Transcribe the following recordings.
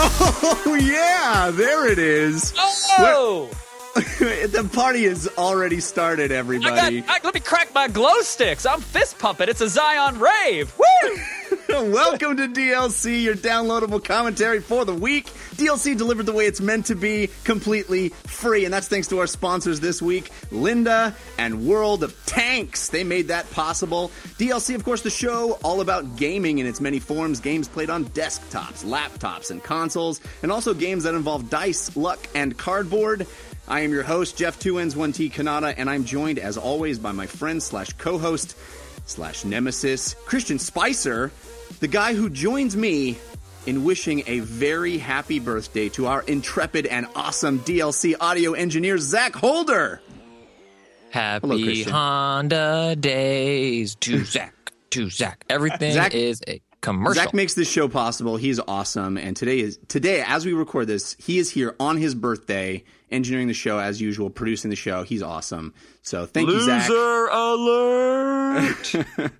Oh, yeah, there it is. Oh! The party has already started, everybody. Let me crack my glow sticks. I'm fist pumping. It's a Zion rave. Woo! Welcome to DLC, your downloadable commentary for the week. DLC delivered the way it's meant to be, completely free. And that's thanks to our sponsors this week, Lynda and World of Tanks. They made that possible. DLC, of course, the show all about gaming in its many forms. Games played on desktops, laptops, and consoles. And also games that involve dice, luck, and cardboard. I am your host, Jeff 2Ns1T Kanata, and I'm joined, as always, by my friend / co-host / nemesis, Christian Spicer, the guy who joins me in wishing a very happy birthday to our intrepid and awesome DLC audio engineer, Zach Holder. Happy Honda days to Zach. Everything is a commercial. Zach makes this show possible. He's awesome. And today, as we record this, he is here on his birthday, engineering the show as usual, producing the show. He's awesome. So thank you, Zach. Loser alert!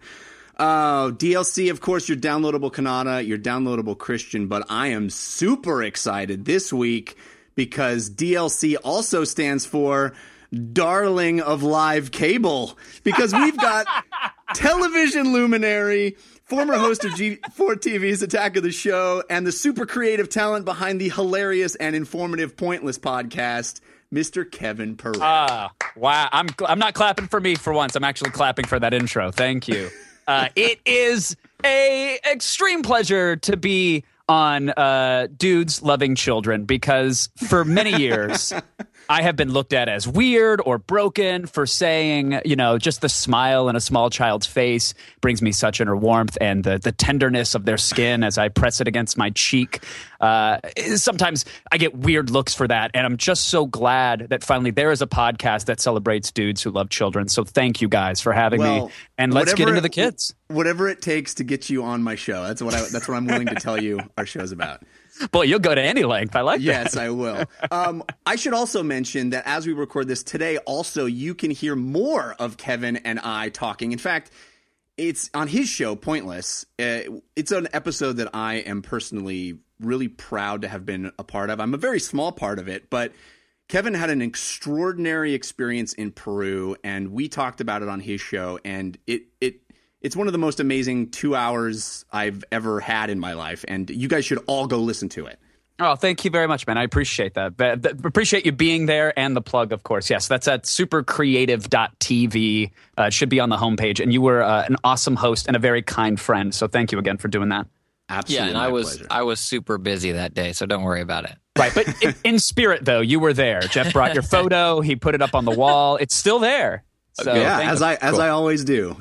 DLC, of course, your downloadable Kanata, your downloadable Christian, but I am super excited this week because DLC also stands for Darling of Live Cable, because we've got television luminary, former host of G4 TV's Attack of the Show, and the super creative talent behind the hilarious and informative Pointless podcast, Mr. Kevin Perret. Wow. I'm not clapping for me for once. I'm actually clapping for that intro. Thank you. It is a extreme pleasure to be on Dudes Loving Children, because for many years I have been looked at as weird or broken for saying, just the smile in a small child's face brings me such inner warmth, and the tenderness of their skin as I press it against my cheek. Sometimes I get weird looks for that, and I'm just so glad that finally there is a podcast that celebrates dudes who love children. So thank you guys for having me, and let's get into the kids. Whatever it takes to get you on my show. That's what I'm willing to tell you our show's about. Boy, you'll go to any length. I like that. Yes, I will. I should also mention that as we record this today, also you can hear more of Kevin and I talking. In fact, it's on his show, Pointless. It's an episode that I am personally really proud to have been a part of. I'm a very small part of it, but Kevin had an extraordinary experience in Peru, and we talked about it on his show, and it's one of the most amazing 2 hours I've ever had in my life, and you guys should all go listen to it. Oh, thank you very much, man. I appreciate that. Appreciate you being there, and the plug, of course. Yes, that's at supercreative.tv. It should be on the homepage, and you were an awesome host and a very kind friend, so thank you again for doing that. Absolutely. Yeah, and pleasure. I was super busy that day, so don't worry about it. Right, but in spirit, though, you were there. Jeff brought your photo. He put it up on the wall. It's still there. So, yeah, as I always do.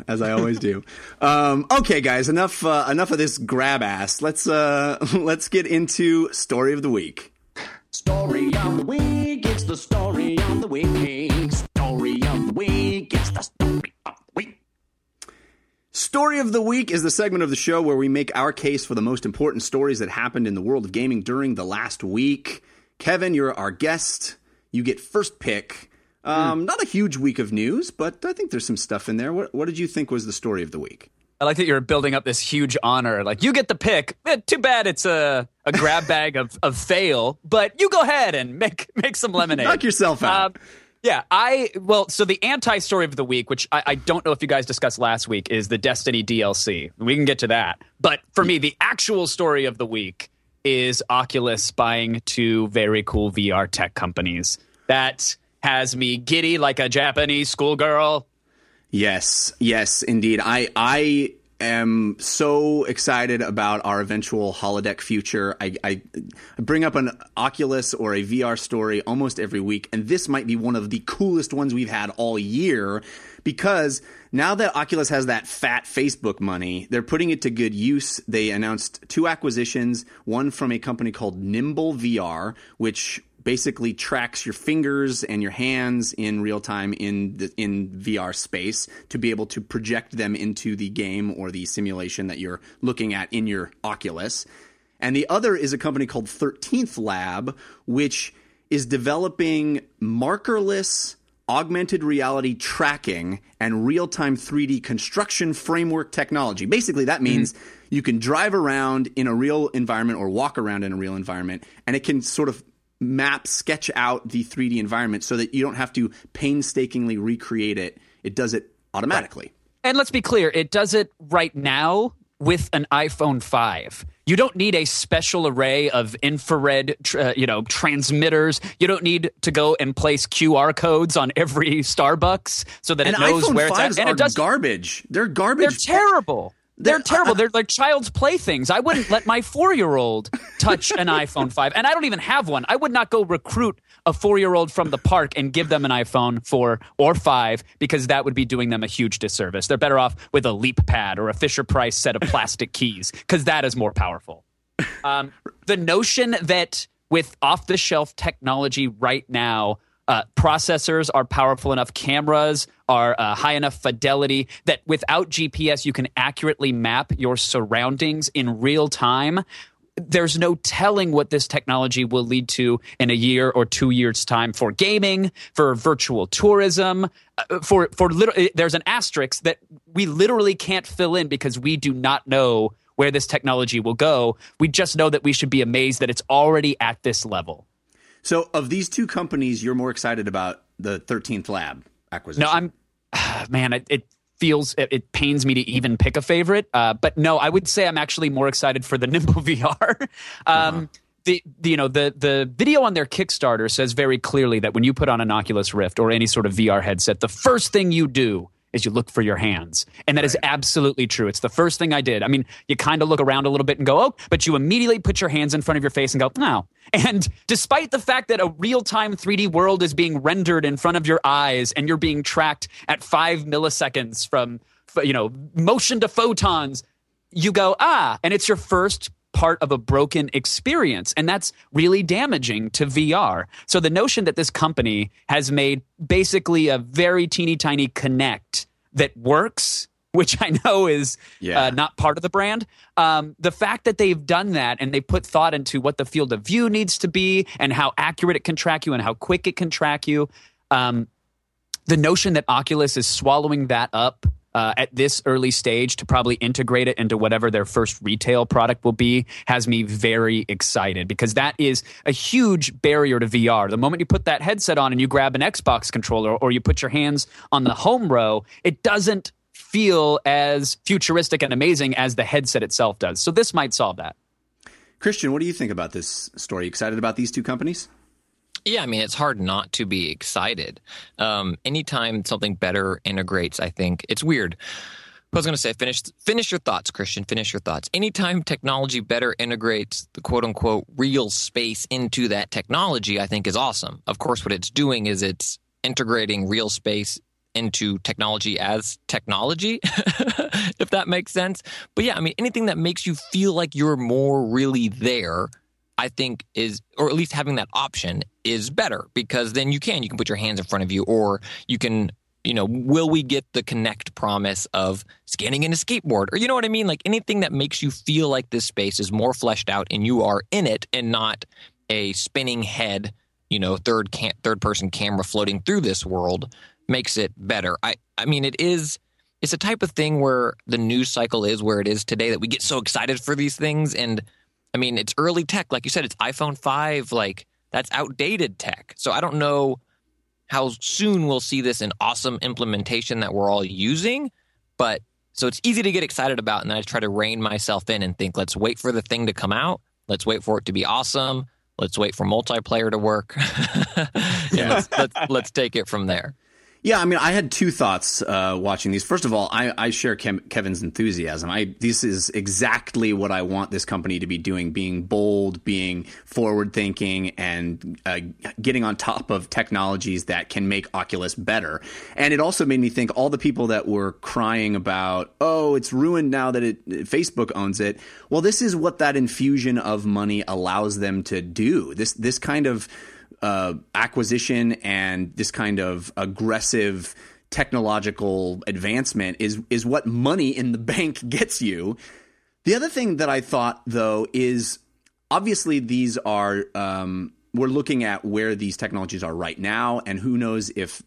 Okay, guys, enough of this grab ass. Let's get into story of the week. Story of the week. It's the story of the week. Story of the week. It's the story of the week. Story of the Week is the segment of the show where we make our case for the most important stories that happened in the world of gaming during the last week. Kevin, you're our guest. You get first pick. Not a huge week of news, but I think there's some stuff in there. What did you think was the story of the week? I like that you're building up this huge honor. Like, you get the pick. Too bad it's a grab bag of fail, but you go ahead and make some lemonade. Knock yourself out. Yeah, so the anti-story of the week, which I don't know if you guys discussed last week, is the Destiny DLC. We can get to that. But for me, the actual story of the week is Oculus buying two very cool VR tech companies. That has me giddy like a Japanese schoolgirl. Yes, indeed. I am so excited about our eventual holodeck future. I bring up an Oculus or a VR story almost every week, and this might be one of the coolest ones we've had all year, because now that Oculus has that fat Facebook money, they're putting it to good use. They announced two acquisitions, one from a company called Nimble VR, which basically tracks your fingers and your hands in real time in VR space to be able to project them into the game or the simulation that you're looking at in your Oculus. And the other is a company called 13th Lab, which is developing markerless augmented reality tracking and real-time 3D construction framework technology. Basically, that means you can drive around in a real environment or walk around in a real environment, and it can sort of sketch out the 3D environment so that you don't have to painstakingly recreate it. It does it automatically. Right. And let's be clear, it does it right now with an iPhone 5. You don't need a special array of infrared, transmitters. You don't need to go and place QR codes on every Starbucks so that it knows iPhone where it's at. And it does garbage. They're garbage. They're terrible. They're terrible. They're like child's playthings. I wouldn't let my 4-year-old touch an iPhone 5. And I don't even have one. I would not go recruit a 4-year-old from the park and give them an iPhone 4 or 5 because that would be doing them a huge disservice. They're better off with a Leap Pad or a Fisher-Price set of plastic keys because that is more powerful. The notion that with off-the-shelf technology right now, processors are powerful enough, cameras are high enough fidelity that without GPS you can accurately map your surroundings in real time. There's no telling what this technology will lead to in a year or 2 years' time for gaming, for virtual tourism, there's an asterisk that we literally can't fill in because we do not know where this technology will go. We just know that we should be amazed that it's already at this level. So of these two companies, you're more excited about the 13th Lab acquisition? No, it pains me to even pick a favorite. But no, I would say I'm actually more excited for the Nimble VR. The video on their Kickstarter says very clearly that when you put on an Oculus Rift or any sort of VR headset, the first thing you do is you look for your hands. And that is absolutely true. It's the first thing I did. I mean, you kind of look around a little bit and go, oh, but you immediately put your hands in front of your face and go, no. And despite the fact that a real-time 3D world is being rendered in front of your eyes and you're being tracked at 5 milliseconds from, motion to photons, you go, and it's your first part of a broken experience. And that's really damaging to VR. So the notion that this company has made basically a very teeny tiny Kinect that works, which I know is not part of the brand. The fact that they've done that and they put thought into what the field of view needs to be and how accurate it can track you and how quick it can track you. The notion that Oculus is swallowing that up at this early stage to probably integrate it into whatever their first retail product will be has me very excited because that is a huge barrier to VR. The moment you put that headset on and you grab an Xbox controller or you put your hands on the home row, it doesn't feel as futuristic and amazing as the headset itself does. So this might solve that. Christian, what do you think about this story? Excited about these two companies? Yeah, I mean, it's hard not to be excited. Anytime something better integrates, I think it's weird. I was going to say, finish your thoughts, Christian. Finish your thoughts. Anytime technology better integrates the quote-unquote real space into that technology, I think is awesome. Of course, what it's doing is it's integrating real space into technology as technology, if that makes sense. But yeah, I mean, anything that makes you feel like you're more really there, I think is, or at least having that option is better because then you can put your hands in front of you or you can, will we get the Kinect promise of scanning in a skateboard or you know what I mean? Like anything that makes you feel like this space is more fleshed out and you are in it and not a spinning head, third person camera floating through this world makes it better. I mean, it's a type of thing where the news cycle is where it is today that we get so excited for these things and I mean, it's early tech. Like you said, it's iPhone 5. Like, that's outdated tech. So I don't know how soon we'll see this in awesome implementation that we're all using. But so it's easy to get excited about. And then I try to rein myself in and think, let's wait for the thing to come out. Let's wait for it to be awesome. Let's wait for multiplayer to work. Let's take it from there. Yeah, I mean, I had two thoughts watching these. First of all, I share Kevin's enthusiasm. This is exactly what I want this company to be doing, being bold, being forward-thinking, and getting on top of technologies that can make Oculus better. And it also made me think all the people that were crying about, oh, it's ruined now that Facebook owns it. Well, this is what that infusion of money allows them to do. This kind of acquisition and this kind of aggressive technological advancement is what money in the bank gets you. The other thing that I thought, though, is obviously these are we're looking at where these technologies are right now, and who knows if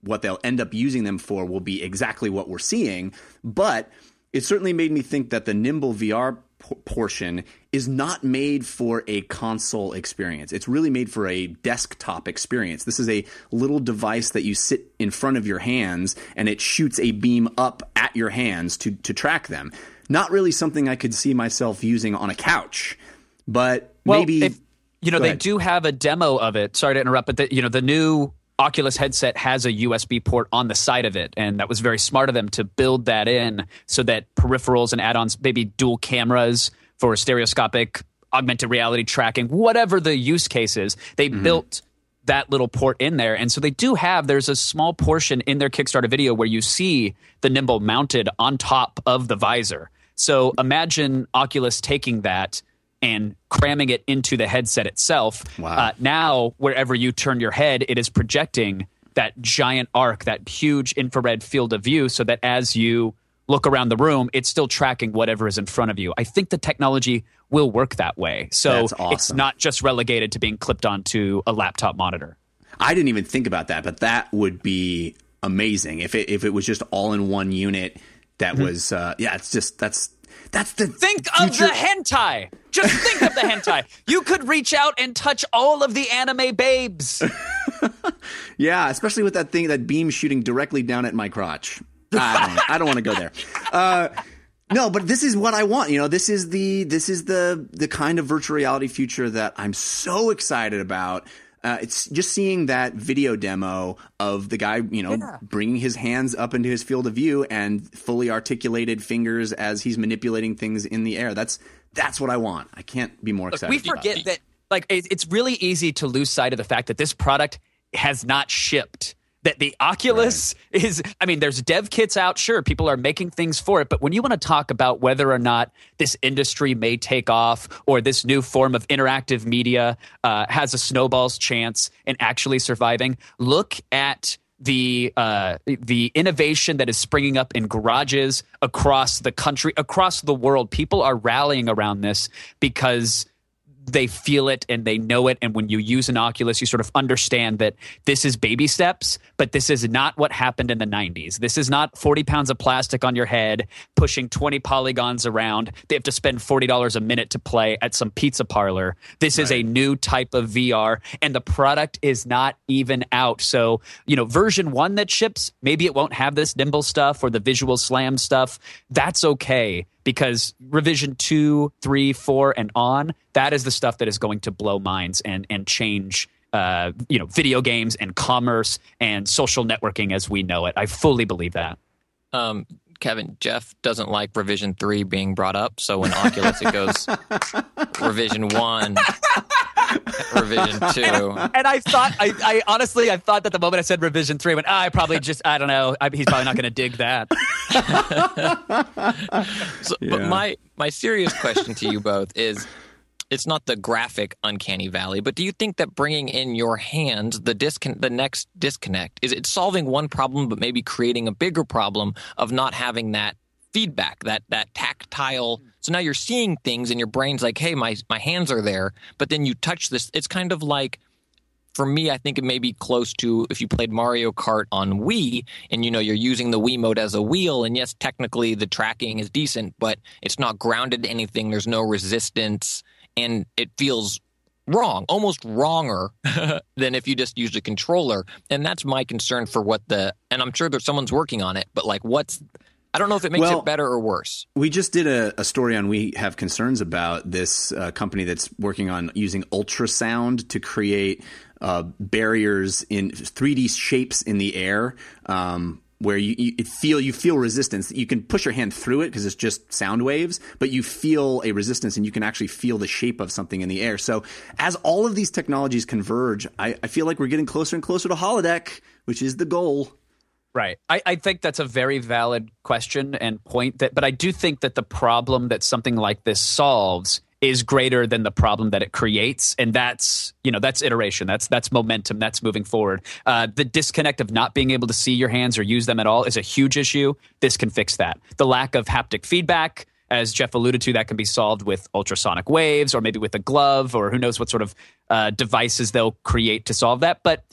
what they'll end up using them for will be exactly what we're seeing. But it certainly made me think that the Nimble VR portion is not made for a console experience. It's really made for a desktop experience. This is a little device that you sit in front of your hands, and it shoots a beam up at your hands to track them. Not really something I could see myself using on a couch, but maybe... They do have a demo of it. Sorry to interrupt, but the new Oculus headset has a USB port on the side of it, and that was very smart of them to build that in so that peripherals and add-ons, maybe dual cameras for stereoscopic augmented reality tracking, whatever the use case is, they built that little port in there. And so they do there's a small portion in their Kickstarter video where you see the Nimble mounted on top of the visor. So imagine Oculus taking that and cramming it into the headset itself. Wow. Now, wherever you turn your head, it is projecting that giant arc, that huge infrared field of view, so that as you look around the room, it's still tracking whatever is in front of you. I think the technology will work that way. So That's awesome. It's not just relegated to being clipped onto a laptop monitor. I didn't even think about that, but that would be amazing if it was just all in one unit. That was it's just that's the think of the hentai. Just think of the hentai. You could reach out and touch all of the anime babes. Yeah, especially with that beam shooting directly down at my crotch. I don't want to go there. No, but this is what I want. This is the kind of virtual reality future that I'm so excited about. It's just seeing that video demo of the guy, bringing his hands up into his field of view and fully articulated fingers as he's manipulating things in the air. That's what I want. I can't be more excited. We forget that, it's really easy to lose sight of the fact that this product has not shipped. That the Oculus is, there's dev kits out. Sure, people are making things for it. But when you want to talk about whether or not this industry may take off or this new form of interactive media has a snowball's chance in actually surviving, look at the innovation that is springing up in garages across the country, across the world. People are rallying around this because they feel it and they know it. And when you use an Oculus, you sort of understand that this is baby steps, but this is not what happened in the 90s. This is not 40 pounds of plastic on your head, pushing 20 polygons around. They have to spend $40 a minute to play at some pizza parlor. This is a new type of VR, and the product is not even out. So, version 1 that ships, maybe it won't have this Nimble stuff or the Visual Slam stuff. That's okay. Because revision 2, 3, 4, and on, that is the stuff that is going to blow minds and change, video games and commerce and social networking as we know it. I fully believe that. Kevin, Jeff doesn't like revision 3 being brought up, so when Oculus it goes revision 1, revision 2. And I thought, I honestly thought that the moment I said revision 3, I went, I don't know, he's probably not going to dig that. But my serious question to you both is, it's not the graphic uncanny valley, but do you think that bringing in your hands, the next disconnect, is it solving one problem but maybe creating a bigger problem of not having that feedback, that tactile? So now you're seeing things and your brain's like, hey, my hands are there, but then you touch this. It's kind of like, for me, I think it may be close to if you played Mario Kart on Wii and, you're using the Wiimote as a wheel. And yes, technically the tracking is decent, but it's not grounded to anything. There's no resistance. And it feels wrong, almost wronger than if you just used a controller. And that's my concern for and I'm sure there's someone's working on it, but I don't know if it makes it better or worse. We just did a story on We Have Concerns about this company that's working on using ultrasound to create barriers in 3D shapes in the air, where you feel resistance. You can push your hand through it because it's just sound waves, but you feel a resistance and you can actually feel the shape of something in the air. So as all of these technologies converge, I feel like we're getting closer and closer to holodeck, which is the goal. Right. I think that's a very valid question and point, but I do think that the problem that something like this solves is greater than the problem that it creates. And that's iteration. That's momentum. That's moving forward. The disconnect of not being able to see your hands or use them at all is a huge issue. This can fix that. The lack of haptic feedback, as Jeff alluded to, that can be solved with ultrasonic waves or maybe with a glove, or who knows what sort of devices they'll create to solve that. But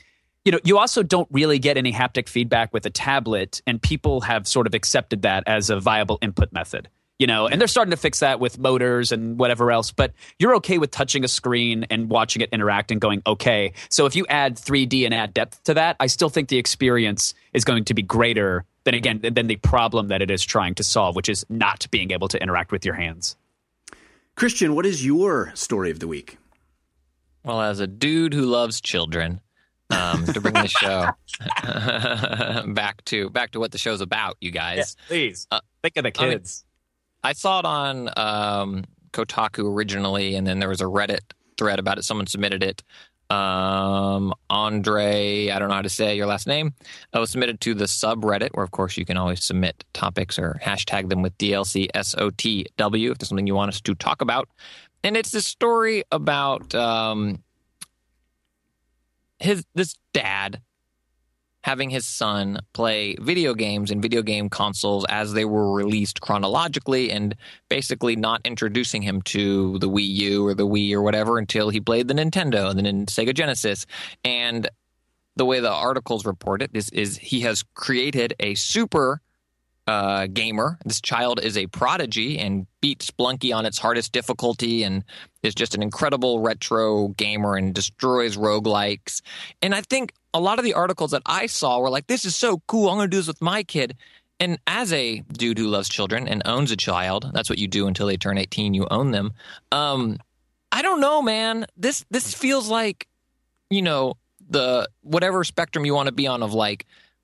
you also don't really get any haptic feedback with a tablet, and people have sort of accepted that as a viable input method. And they're starting to fix that with motors and whatever else, but you're okay with touching a screen and watching it interact and going, okay. So if you add 3D and add depth to that, I still think the experience is going to be greater than the problem that it is trying to solve, which is not being able to interact with your hands. Christian, what is your story of the week? Well, as a dude who loves children, to bring the show back to what the show's about, you guys. Yes, please. Think of the kids. I saw it on Kotaku originally, and then there was a Reddit thread about it. Someone submitted it. Andre, I don't know how to say your last name, was submitted to the subreddit, where, of course, you can always submit topics or hashtag them with DLCSOTW if there's something you want us to talk about. And it's this story about this dad having his son play video games and video game consoles as they were released chronologically, and basically not introducing him to the Wii U or the Wii or whatever until he played the Nintendo and then Sega Genesis. And the way the articles report it is he has created a super gamer. This child is a prodigy and beat Splunky on its hardest difficulty and is just an incredible retro gamer and destroys roguelikes. And I think a lot of the articles that I saw were like, this is so cool, I'm going to do this with my kid. And as a dude who loves children and owns a child, that's what you do until they turn 18, you own them. I don't know, man. This feels like, the whatever spectrum you want to be on of like,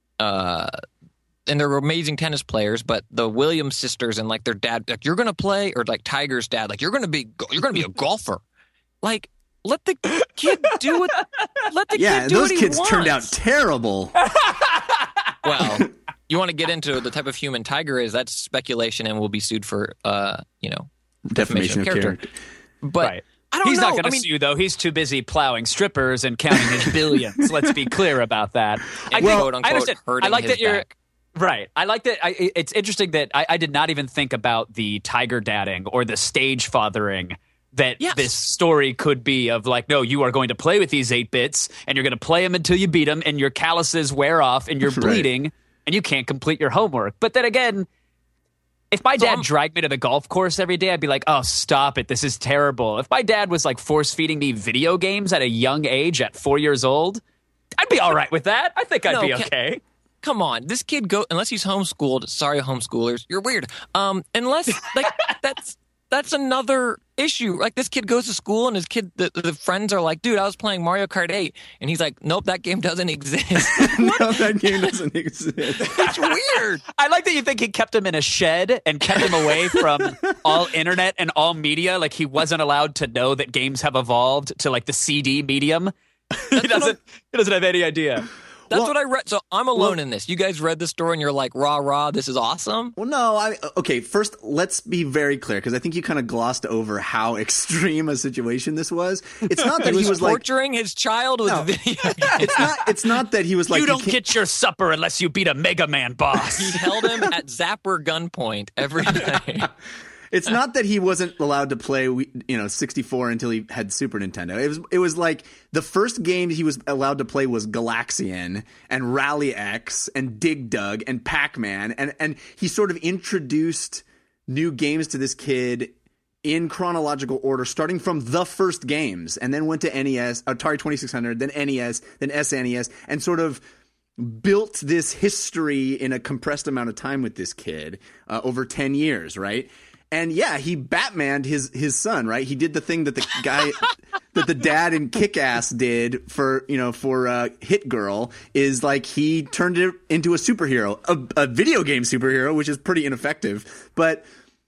and they're amazing tennis players, but the Williams sisters and like their dad, like, you're going to play, or like Tiger's dad, like you're going to be a golfer. Like, let the kid do it. Let the kid do those what he kids wants. turned out terrible. Well, you want to get into the type of human Tiger is, that's speculation and will be sued for, defamation of character. But right. I don't He's know. not going to sue, though. He's too busy plowing strippers and counting his billions. Let's be clear about that. Quote unquote, I understand. hurting I like his that you're back. right. I like that. It's interesting that I did not even think about the tiger dadding or the stage fathering that this story could be of, like, no, you are going to play with these 8-bits and you're going to play them until you beat them and your calluses wear off and you're bleeding and you can't complete your homework. But then again, if my dad dragged me to the golf course every day, I'd be like, oh, stop it. This is terrible. If my dad was like force feeding me video games at a young age at 4 years old, I'd be all right with that. I think I'd be okay. Come on, this kid unless he's homeschooled. Sorry, homeschoolers, you're weird. Unless like that's another issue. Like, this kid goes to school and the friends are like, dude, I was playing Mario Kart 8, and he's like, nope, that game doesn't exist. No, that game doesn't exist. It's weird. I like that you think he kept him in a shed and kept him away from all internet and all media. Like, he wasn't allowed to know that games have evolved to like the CD medium. He doesn't have any idea. That's what I read. So I'm alone in this. You guys read the story and you're like, rah, rah, this is awesome? Well, no. Okay, first, let's be very clear, because I think you kind of glossed over how extreme a situation this was. It's not that he was like torturing his child with video games. It's not that he was like, you don't get your supper unless you beat a Mega Man boss. He held him at Zapper gunpoint every day. It's not that he wasn't allowed to play, 64 until he had Super Nintendo. It was like the first game he was allowed to play was Galaxian and Rally X and Dig Dug and Pac-Man, and he sort of introduced new games to this kid in chronological order, starting from the first games, and then went to NES, Atari 2600, then NES, then SNES, and sort of built this history in a compressed amount of time with this kid over 10 years, right? And yeah, he Batmaned his son, right? He did the thing that the guy that the dad in Kick-Ass did for Hit Girl, is like he turned it into a superhero, a video game superhero, which is pretty ineffective. But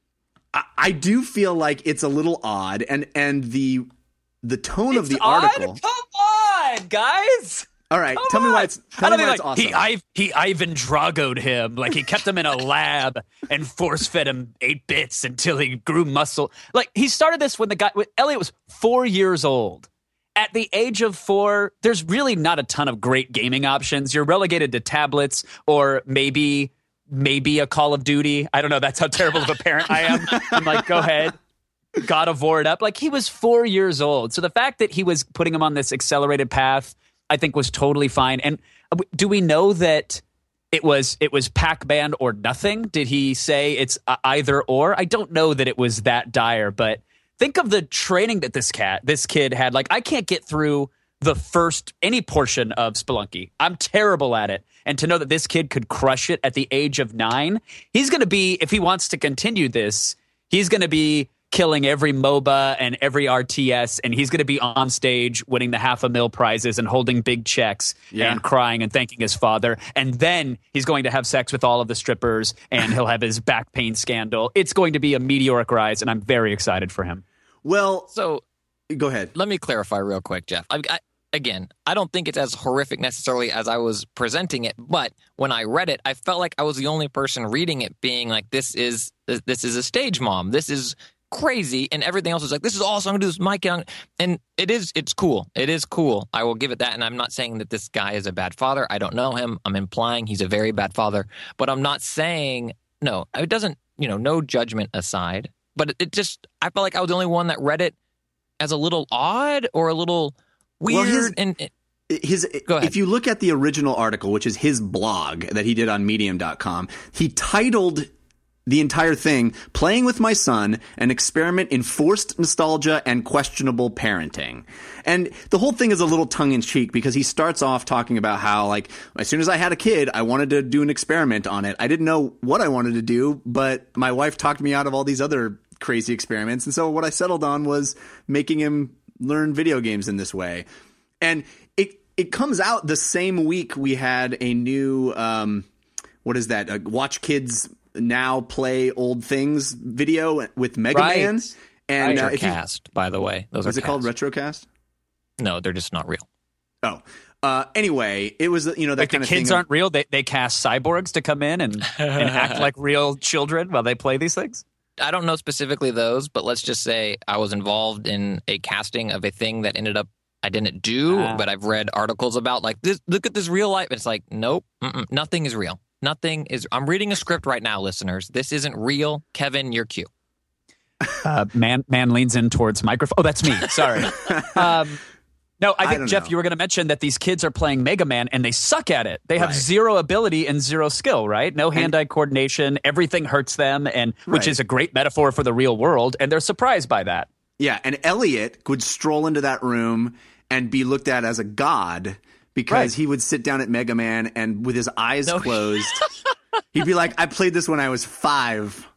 I do feel like it's a little odd, and the tone of the article. Come on, guys. All right, tell me why it's awesome. He Ivan Drago'd him. Like, he kept him in a lab and force-fed him 8-bits until he grew muscle. Like, he started this when Elliot was 4 years old. At the age of 4, there's really not a ton of great gaming options. You're relegated to tablets or maybe a Call of Duty. I don't know. That's how terrible of a parent I am. I'm like, go ahead. God of War it up. Like, he was 4 years old. So the fact that he was putting him on this accelerated path I think was totally fine. And do we know that it was Pac-Man or nothing? Did he say it's either or? I don't know that it was that dire, but think of the training that this kid had. Like, I can't get through any portion of Spelunky. I'm terrible at it. And to know that this kid could crush it at the age of 9, he's going to be, if he wants to continue this, he's going to be killing every MOBA and every RTS, and he's going to be on stage winning the $500,000 prizes and holding big checks and crying and thanking his father. And then he's going to have sex with all of the strippers, and he'll have his back pain scandal. It's going to be a meteoric rise, and I'm very excited for him. Well, so go ahead. Let me clarify real quick, Jeff. Again, I don't think it's as horrific necessarily as I was presenting it, but when I read it, I felt like I was the only person reading it being like, this is a stage mom. This is crazy, and everything else is like, this is awesome. I'm gonna do this, Mike Young, and it's cool. It is cool. I will give it that, and I'm not saying that this guy is a bad father. I don't know him. I'm implying he's a very bad father, but I'm not saying no. It doesn't, no judgment aside, but it just, I felt like I was the only one that read it as a little odd or a little weird. Go ahead. If you look at the original article, which is his blog that he did on Medium.com, he titled the entire thing, "Playing with My Son, an experiment in forced nostalgia and questionable parenting." And the whole thing is a little tongue-in-cheek because he starts off talking about how, like, as soon as I had a kid, I wanted to do an experiment on it. I didn't know what I wanted to do, but my wife talked me out of all these other crazy experiments. And so what I settled on was making him learn video games in this way. And it comes out the same week we had a new, Watch Kids Now Play Old Things video with Mega Man. And Retrocast, by the way. Is it called Retrocast? No, they're just not real. Oh. Anyway, it was, that like kind of thing. The kids aren't real. They cast cyborgs to come in and act like real children while they play these things? I don't know specifically those, but let's just say I was involved in a casting of a thing that ended up I didn't do, but I've read articles about, like, this. Look at this real life. It's like, nope, nothing is real. Nothing is. I'm reading a script right now, listeners. This isn't real. Kevin, your cue. Man leans in towards microphone. Oh, that's me. Sorry. No, I think, Jeff, you were going to mention that these kids are playing Mega Man and they suck at it. They have zero ability and zero skill, right? No hand-eye coordination. Everything hurts them, and which is a great metaphor for the real world, and they're surprised by that. Yeah, and Elliot would stroll into that room and be looked at as a god because he would sit down at Mega Man and with his eyes closed, he'd be like, I played this when I was 5.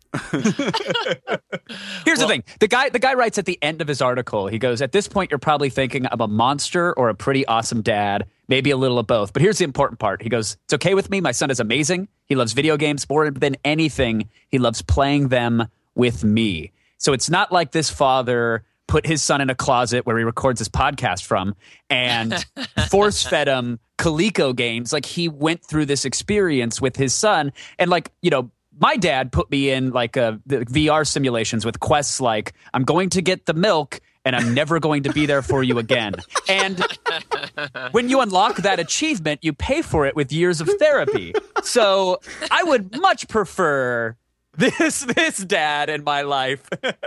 Here's the thing. The guy writes at the end of his article, he goes, at this point, you're probably thinking I'm a monster or a pretty awesome dad, maybe a little of both. But here's the important part. He goes, it's okay with me. My son is amazing. He loves video games more than anything. He loves playing them with me. So it's not like this father put his son in a closet where he records his podcast from and force-fed him Coleco games. Like, he went through this experience with his son. And, like, my dad put me in, like, the VR simulations with quests like, I'm going to get the milk and I'm never going to be there for you again. And when you unlock that achievement, you pay for it with years of therapy. So I would much prefer this dad in my life.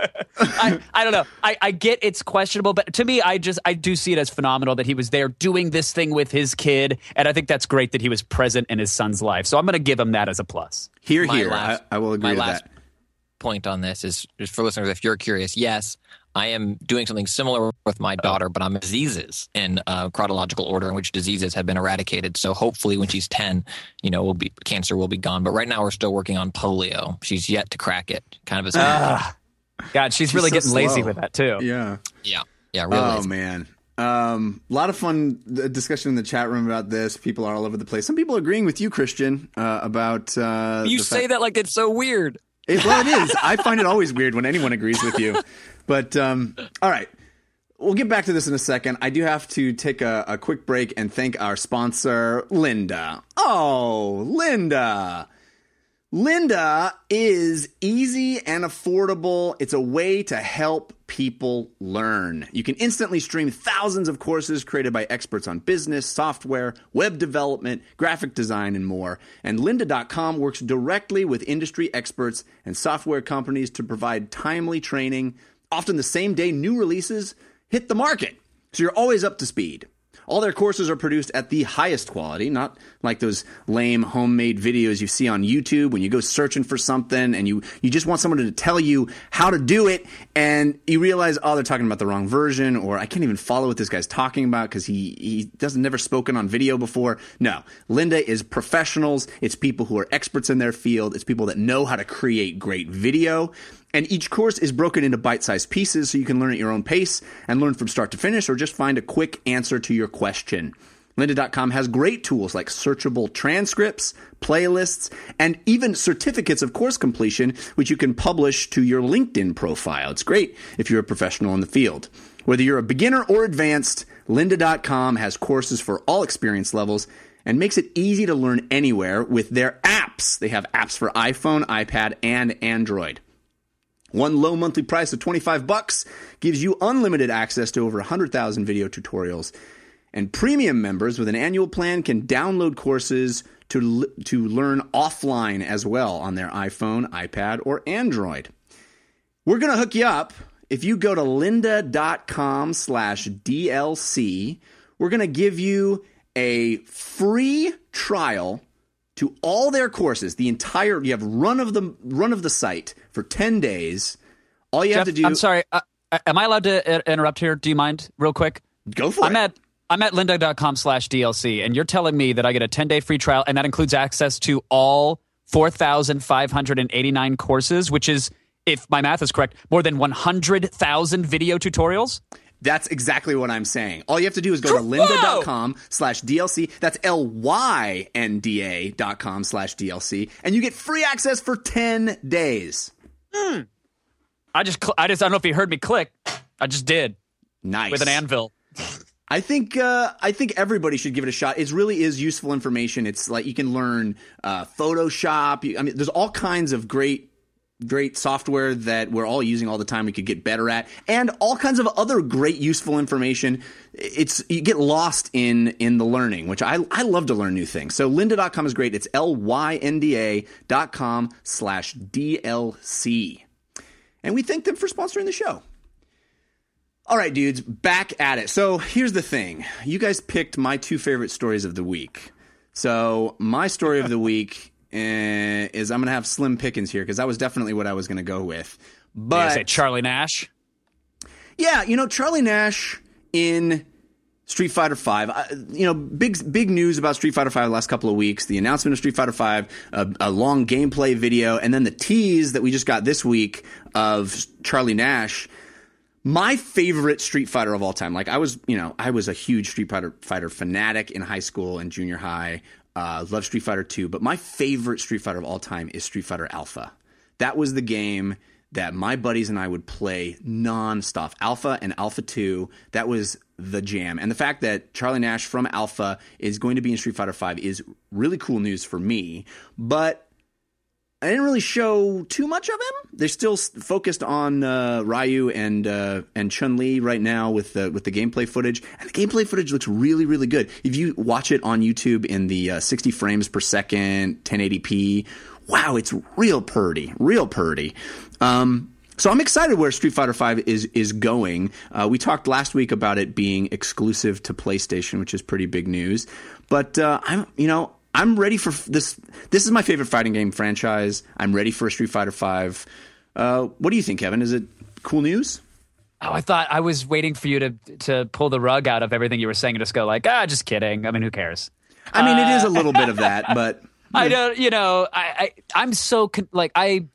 I don't know. I get it's questionable, but to me, I do see it as phenomenal that he was there doing this thing with his kid, and I think that's great that he was present in his son's life. So I'm going to give him that as a plus. I will agree with that. My last point on this is, just for listeners, if you're curious, yes, I am doing something similar with my daughter, but I'm diseases in chronological order in which diseases have been eradicated. So hopefully when she's 10, cancer will be gone. But right now we're still working on polio. She's yet to crack it. Kind of a God, she's really so getting lazy with that too. Yeah. Really lazy. Man. A lot of fun discussion in the chat room about this. People are all over the place. Some people agreeing with you, Christian, about you say that like it's so weird. It is. I find it always weird when anyone agrees with you. But, all right. We'll get back to this in a second. I do have to take a quick break and thank our sponsor, Lynda. Oh, Lynda. Lynda is easy and affordable. It's a way to help people learn. You can instantly stream thousands of courses created by experts on business, software, web development, graphic design, and more. And Lynda.com works directly with industry experts and software companies to provide timely training. Often the same day new releases hit the market, so you're always up to speed. All their courses are produced at the highest quality, not like those lame homemade videos you see on YouTube when you go searching for something and you just want someone to tell you how to do it, and you realize, oh, they're talking about the wrong version, or I can't even follow what this guy's talking about because he doesn't never spoken on video before. No, Lynda is professionals. It's people who are experts in their field. It's people that know how to create great video. And each course is broken into bite-sized pieces so you can learn at your own pace and learn from start to finish, or just find a quick answer to your question. Lynda.com has great tools like searchable transcripts, playlists, and even certificates of course completion, which you can publish to your LinkedIn profile. It's great if you're a professional in the field. Whether you're a beginner or advanced, Lynda.com has courses for all experience levels and makes it easy to learn anywhere with their apps. They have apps for iPhone, iPad, and Android. One low monthly price of $25 gives you unlimited access to over 100,000 video tutorials. And premium members with an annual plan can download courses to learn offline as well on their iPhone, iPad, or Android. We're going to hook you up. If you go to lynda.com/DLC, we're going to give you a free trial to all their courses. You have run of the site for 10 days. All you have to do. I'm sorry. Am I allowed to interrupt here? Do you mind, real quick? Go for it. I'm at lynda.com/DLC, and you're telling me that I get a 10-day free trial, and that includes access to all 4,589 courses, which is, if my math is correct, more than 100,000 video tutorials? That's exactly what I'm saying. All you have to do is go to lynda.com/DLC. That's LYNDA.com/DLC. And you get free access for 10 days. I don't know if you heard me click. I just did. Nice. With an anvil. I think everybody should give it a shot. It really is useful information. It's like you can learn Photoshop. There's all kinds of great software that we're all using all the time we could get better at, and all kinds of other great useful information. You get lost in the learning, which I love to learn new things. So lynda.com is great. It's lynda.com/DLC. And we thank them for sponsoring the show. All right, dudes, back at it. So here's the thing. You guys picked my two favorite stories of the week. So my story of the week is I'm going to have slim pickings here because that was definitely what I was going to go with. But say Charlie Nash? Yeah, Charlie Nash in Street Fighter V. Big news about Street Fighter V the last couple of weeks. The announcement of Street Fighter V, a long gameplay video, and then the tease that we just got this week of Charlie Nash. My favorite Street Fighter of all time. Like I was a huge Street Fighter fanatic in high school and junior high. Love Street Fighter 2, but my favorite Street Fighter of all time is Street Fighter Alpha. That was the game that my buddies and I would play nonstop. Alpha and Alpha 2, that was the jam. And the fact that Charlie Nash from Alpha is going to be in Street Fighter 5 is really cool news for me, but I didn't really show too much of him. They're still focused on Ryu and Chun-Li right now with the gameplay footage, and the gameplay footage looks really, really good. If you watch it on YouTube in the 60 frames per second, 1080p, wow, it's real purdy. So I'm excited where Street Fighter V is going. We talked last week about it being exclusive to PlayStation, which is pretty big news. But I'm ready for this. This is my favorite fighting game franchise. I'm ready for a Street Fighter V. What do you think, Kevin? Is it cool news? Oh, I thought I was waiting for you to pull the rug out of everything you were saying and just go like, just kidding. I mean, who cares? I mean, it is a little bit of that, but I don't. I'm so I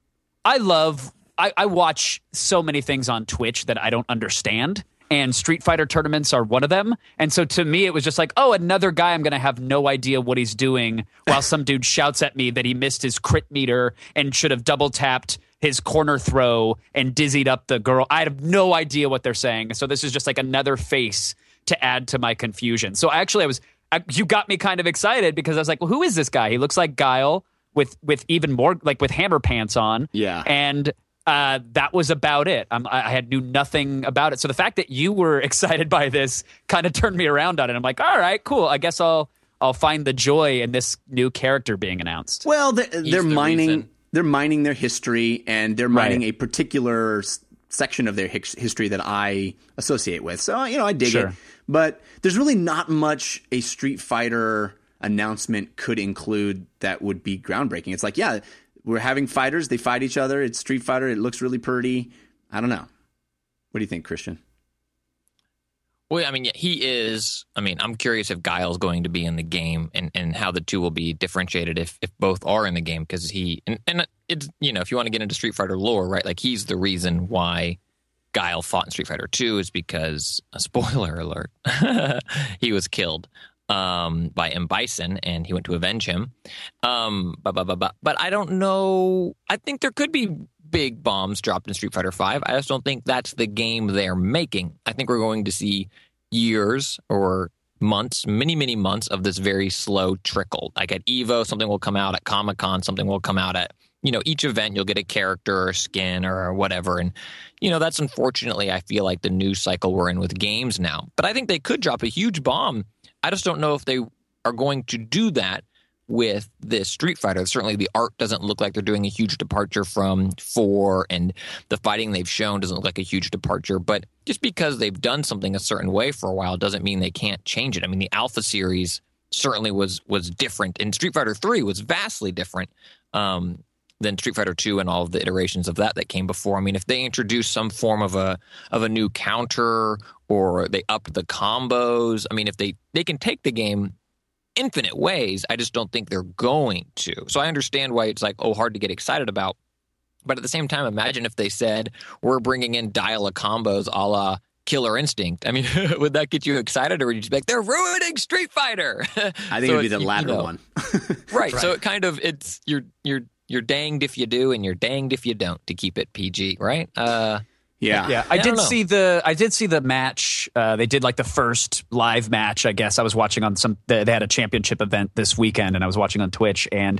watch so many things on Twitch that I don't understand. And Street Fighter tournaments are one of them. And so to me, it was just like, another guy I'm going to have no idea what he's doing while some dude shouts at me that he missed his crit meter and should have double tapped his corner throw and dizzied up the girl. I have no idea what they're saying. So this is just like another face to add to my confusion. So actually, you got me kind of excited because I was like, well, who is this guy? He looks like Guile with even more, like with hammer pants on. Yeah. And that was about it. I knew nothing about it. So the fact that you were excited by this kind of turned me around on it. I'm like, all right, cool. I guess I'll find the joy in this new character being announced. Well, they're mining their history, and they're mining a particular section of their history that I associate with. So, I dig it. But there's really not much a Street Fighter announcement could include that would be groundbreaking. It's like, yeah, we're having fighters. They fight each other. It's Street Fighter. It looks really pretty. I don't know. What do you think, Christian? Well, I mean, yeah, he is. I mean, I'm curious if Guile's going to be in the game and how the two will be differentiated if both are in the game, because and it's, you know, if you want to get into Street Fighter lore, right? Like, he's the reason why Guile fought in Street Fighter 2 is because, a spoiler alert, he was killed by M. Bison, and he went to avenge him. But I don't know. I think there could be big bombs dropped in Street Fighter 5. I just don't think that's the game they're making. I think we're going to see years or months, many months of this very slow trickle. Like at EVO, something will come out. At Comic-Con, something will come out. At, you know, each event, you'll get a character or skin or whatever. And, you know, that's unfortunately, I feel like, the news cycle we're in with games now. But I think they could drop a huge bomb. I just don't know if they are going to do that with this Street Fighter. Certainly the art doesn't look like they're doing a huge departure from 4, and the fighting they've shown doesn't look like a huge departure. But just because they've done something a certain way for a while doesn't mean they can't change it. I mean, the Alpha series certainly was different, and Street Fighter 3 was vastly different than Street Fighter 2 and all of the iterations of that came before. I mean, if they introduce some form of a new counter, or they up the combos, I mean, if they can take the game infinite ways, I just don't think they're going to. So I understand why it's like, hard to get excited about. But at the same time, imagine if they said, we're bringing in dial of combos a la Killer Instinct. I mean, would that get you excited, or would you just be like, they're ruining Street Fighter? I think it'd be the latter one. Right. So it kind of, it's you're danged if you do and you're danged if you don't, to keep it PG, right? Yeah. I did see the match. They did like the first live match, I guess. I was watching on they had a championship event this weekend, and I was watching on Twitch, and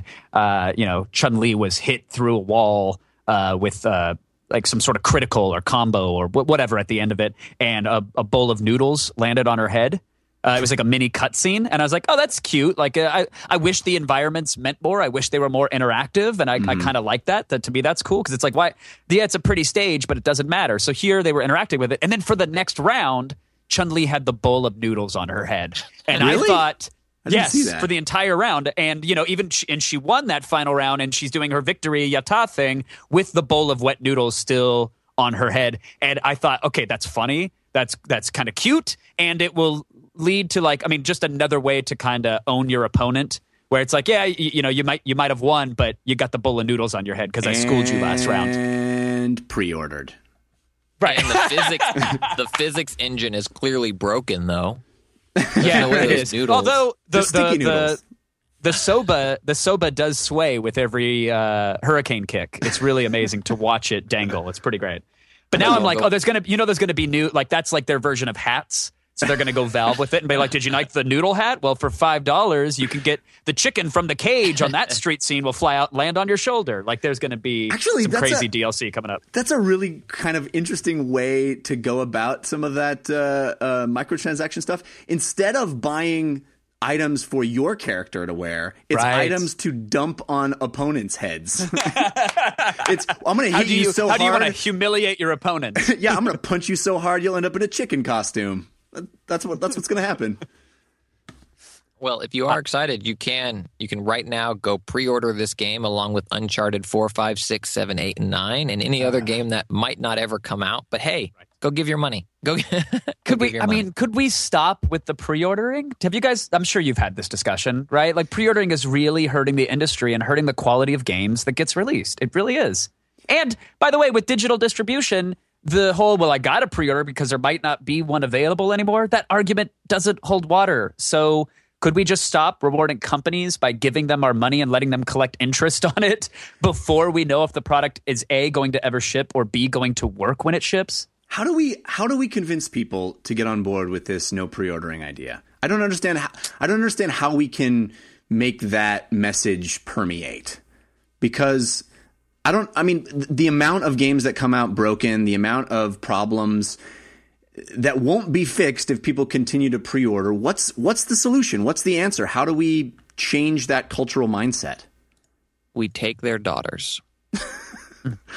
Chun-Li was hit through a wall with like some sort of critical or combo or whatever at the end of it, and a bowl of noodles landed on her head. It was like a mini cutscene, and I was like, "Oh, that's cute." Like, I wish the environments meant more. I wish they were more interactive, and I kind of like that. That, to me, that's cool, because it's like, why? Yeah, it's a pretty stage, but it doesn't matter. So here they were interacting with it, and then for the next round, Chun-Li had the bowl of noodles on her head, and really? I thought, yes, for the entire round, and even she won that final round, and she's doing her victory yata thing with the bowl of wet noodles still on her head, and I thought, okay, that's funny. That's kind of cute, and it will lead to, like, I mean, just another way to kind of own your opponent, where it's like, yeah, you might have won, but you got the bowl of noodles on your head because I schooled you last round. And pre-ordered. Right. And the physics engine is clearly broken, though. Yeah, it is. Noodles. Although noodles. The soba does sway with every hurricane kick. It's really amazing to watch it dangle. It's pretty great. But now I'm like, there's gonna be new, like, that's like their version of hats. So they're going to go Valve with it and be like, did you like the noodle hat? Well, for $5, you can get the chicken from the cage on that street scene will fly out and land on your shoulder. Like, there's going to be some crazy DLC coming up. That's a really kind of interesting way to go about some of that microtransaction stuff. Instead of buying items for your character to wear, it's items to dump on opponents' heads. I'm going to hit you so hard. How do you want to humiliate your opponent? Yeah, I'm going to punch you so hard you'll end up in a chicken costume. That's what's going to happen. Well, if you are excited, you can right now go pre-order this game along with Uncharted 4, 5, 6, 7, 8, and 9, and any other game that might not ever come out. But hey, go give your money. Could we stop with the pre-ordering? Have you guys? I'm sure you've had this discussion, right? Like, pre-ordering is really hurting the industry and hurting the quality of games that gets released. It really is. And by the way, with digital distribution, the whole, well, I got to pre-order because there might not be one available anymore, that argument doesn't hold water. So could we just stop rewarding companies by giving them our money and letting them collect interest on it before we know if the product is A, going to ever ship, or B, going to work when it ships? How do we convince people to get on board with this no pre-ordering idea? I don't understand how we can make that message permeate, because the amount of games that come out broken, the amount of problems that won't be fixed if people continue to pre-order. What's the solution? What's the answer? How do we change that cultural mindset? We take their daughters.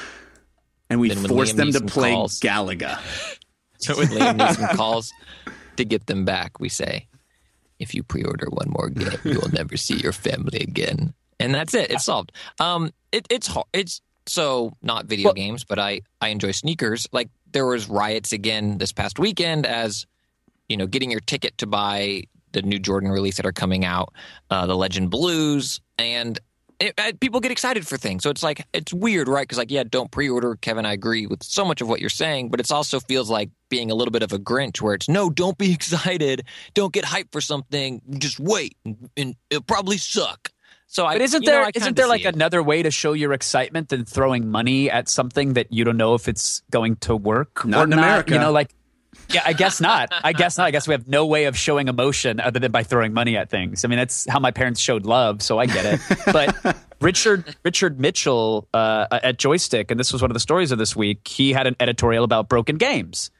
And we force them to play Galaga. So when Liam Neeson calls to get them back, we say, if you pre-order one more game, you'll never see your family again. And that's it. It's solved. It's hard. It's so not video games, but I enjoy sneakers. Like there was riots again this past weekend as, getting your ticket to buy the new Jordan release that are coming out, the Legend Blues, and people get excited for things. So it's weird, right? Because don't pre-order. Kevin, I agree with so much of what you're saying, but it also feels like being a little bit of a Grinch where it's, no, don't be excited. Don't get hyped for something. Just wait and it'll probably suck. So but isn't there another way to show your excitement than throwing money at something that you don't know if it's going to work? Not in America. Yeah, I guess not. I guess we have no way of showing emotion other than by throwing money at things. I mean, that's how my parents showed love, so I get it. But Richard Mitchell at Joystick, and this was one of the stories of this week, he had an editorial about broken games.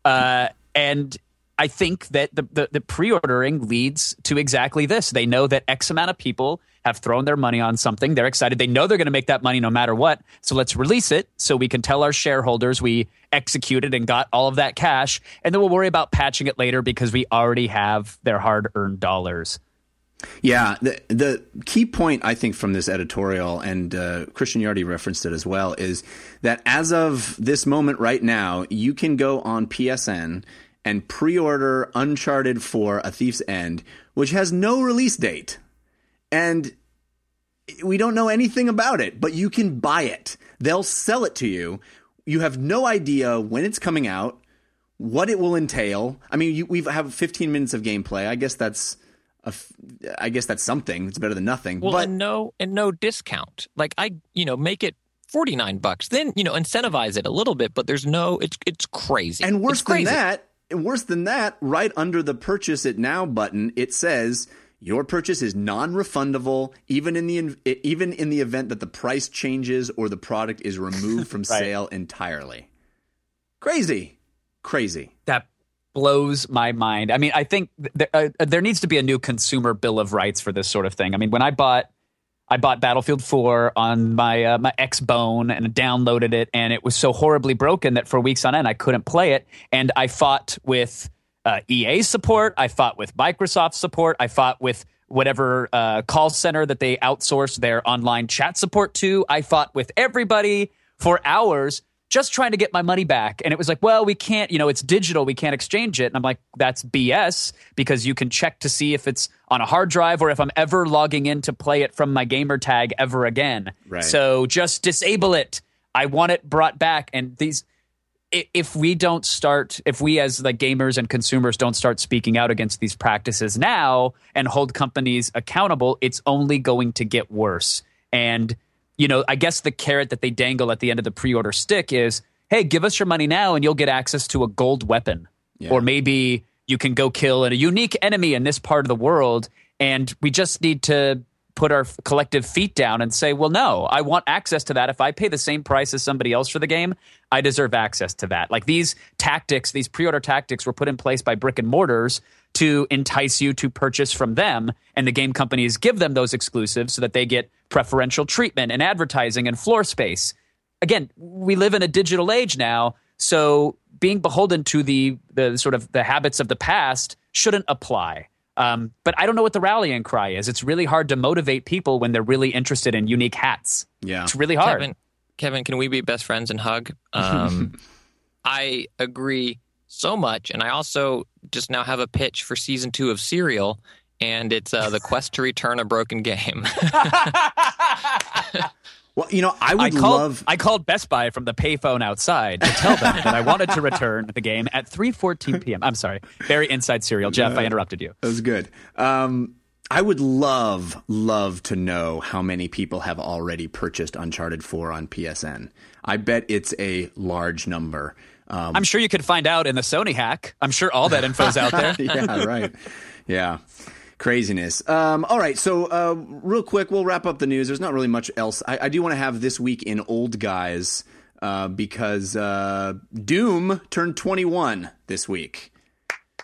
And I think that the pre-ordering leads to exactly this. They know that X amount of people have thrown their money on something. They're excited. They know they're going to make that money no matter what. So let's release it so we can tell our shareholders we executed and got all of that cash. And then we'll worry about patching it later because we already have their hard-earned dollars. Yeah, the key point, I think, from this editorial, and Christian Yardy referenced it as well, is that as of this moment right now, you can go on PSN and pre-order Uncharted 4: A Thief's End, which has no release date. And we don't know anything about it, but you can buy it. They'll sell it to you. You have no idea when it's coming out, what it will entail. I mean, we have 15 minutes of gameplay. I guess that's something. It's better than nothing. Well, but and no discount. Like make it $49. Then incentivize it a little bit, but there's no. It's crazy. And worse than that, right under the Purchase It Now button, it says your purchase is non-refundable, even in the event that the price changes or the product is removed from sale entirely. Crazy. That blows my mind. I mean, I think there needs to be a new consumer bill of rights for this sort of thing. I mean, when I bought Battlefield 4 on my my Xbone and downloaded it, and it was so horribly broken that for weeks on end I couldn't play it. And I fought with EA support, I fought with Microsoft support, I fought with whatever call center that they outsource their online chat support to. I fought with everybody for hours just trying to get my money back. And it was like, well, we can't, it's digital, we can't exchange it. And I'm like, that's BS, because you can check to see if it's on a hard drive or if I'm ever logging in to play it from my gamer tag ever again. Right. So just disable it. I want it brought back. And if we as like gamers and consumers don't start speaking out against these practices now and hold companies accountable, it's only going to get worse. And I guess the carrot that they dangle at the end of the pre-order stick is, hey, give us your money now and you'll get access to a gold weapon. Yeah. Or maybe you can go kill a unique enemy in this part of the world. And we just need to put our collective feet down and say, well, no, I want access to that. If I pay the same price as somebody else for the game, I deserve access to that. Like these tactics, these pre-order tactics were put in place by brick and mortars to entice you to purchase from them. And the game companies give them those exclusives so that they get preferential treatment and advertising and floor space. Again, we live in a digital age now, so being beholden to the sort of the habits of the past shouldn't apply. But I don't know what the rallying cry is. It's really hard to motivate people when they're really interested in unique hats. Yeah, it's really hard. Kevin, can we be best friends and hug? I agree so much, and I also just now have a pitch for season 2 of Serial, and it's the quest to return a broken game. Well, I called Best Buy from the payphone outside to tell them that I wanted to return the game at 3:14 p.m. I'm sorry. Very inside Serial. Jeff, I interrupted you. That was good. I would love to know how many people have already purchased Uncharted 4 on PSN. I bet it's a large number. I'm sure you could find out in the Sony hack. I'm sure all that info's out there. Yeah, right. Yeah. Craziness. All right, so real quick, we'll wrap up the news. There's not really much else. I do want to have this week in old guys because Doom turned 21 this week.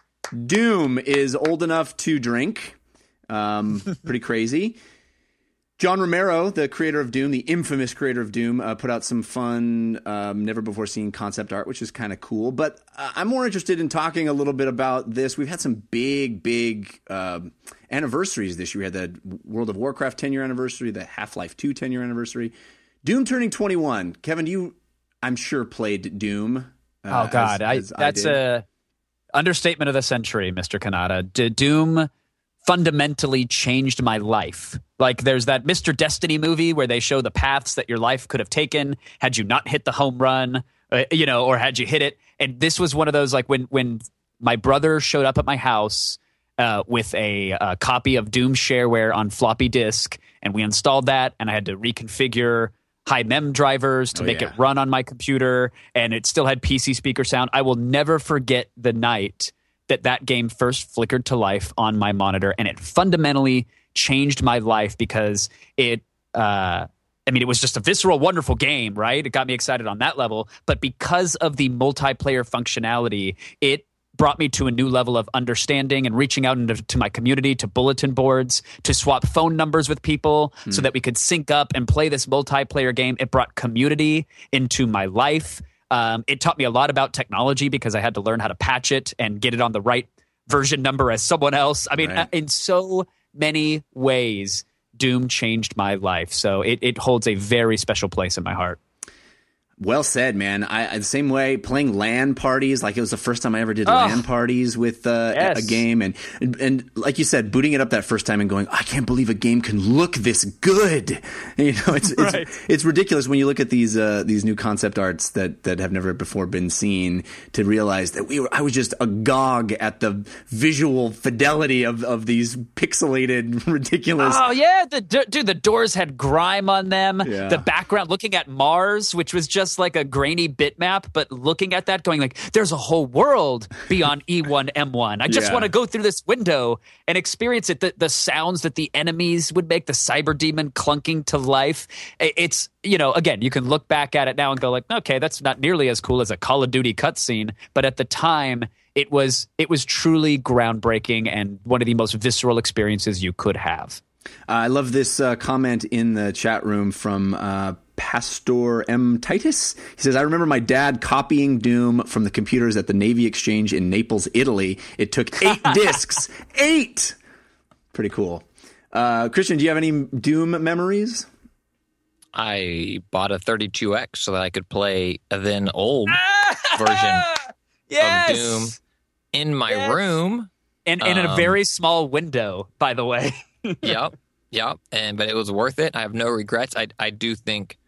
Doom is old enough to drink. Pretty crazy. John Romero, the creator of Doom, the infamous creator of Doom, put out some fun, never-before-seen concept art, which is kind of cool. But I'm more interested in talking a little bit about this. We've had some big anniversaries this year. We had the World of Warcraft 10-year anniversary, the Half-Life 2 10-year anniversary. Doom turning 21. Kevin, you, I'm sure, played Doom. Oh, God. That's a understatement of the century, Mr. Kanata. Doom fundamentally changed my life. Like, there's that Mr. Destiny movie where they show the paths that your life could have taken had you not hit the home run, or had you hit it. And this was one of those, like, when my brother showed up at my house with a copy of Doom shareware on floppy disk, and we installed that, and I had to reconfigure high mem drivers to make it run on my computer, and it still had PC speaker sound. I will never forget the night that game first flickered to life on my monitor, and it fundamentally changed my life because it was just a visceral, wonderful game, right? It got me excited on that level, but because of the multiplayer functionality, it brought me to a new level of understanding and reaching out to my community, to bulletin boards, to swap phone numbers with people so that we could sync up and play this multiplayer game. It brought community into my life. It taught me a lot about technology because I had to learn how to patch it and get it on the right version number as someone else. I mean, in so many ways, Doom changed my life. So it holds a very special place in my heart. Well said, man. I the same way, playing LAN parties, like it was the first time I ever did LAN parties with a game, and like you said, booting it up that first time and going, I can't believe a game can look this good. And, it's ridiculous when you look at these new concept arts that have never before been seen, to realize that I was just agog at the visual fidelity of these pixelated, ridiculous. Oh yeah, the doors had grime on them. Yeah. The background, looking at Mars, which was just like a grainy bitmap, but looking at that going like, there's a whole world beyond E1, M1. I just want to go through this window and experience it. The sounds that the enemies would make, the cyber demon clunking to life. It's, again, you can look back at it now and go like, okay, that's not nearly as cool as a Call of Duty cutscene. But at the time, it was truly groundbreaking and one of the most visceral experiences you could have. I love this comment in the chat room from Pastor M. Titus. He says, I remember my dad copying Doom from the computers at the Navy Exchange in Naples, Italy. It took 8 discs. 8! Pretty cool. Christian, do you have any Doom memories? I bought a 32X so that I could play a then old version of Doom in my room. And in a very small window, by the way. Yep. But it was worth it. I have no regrets. I do think,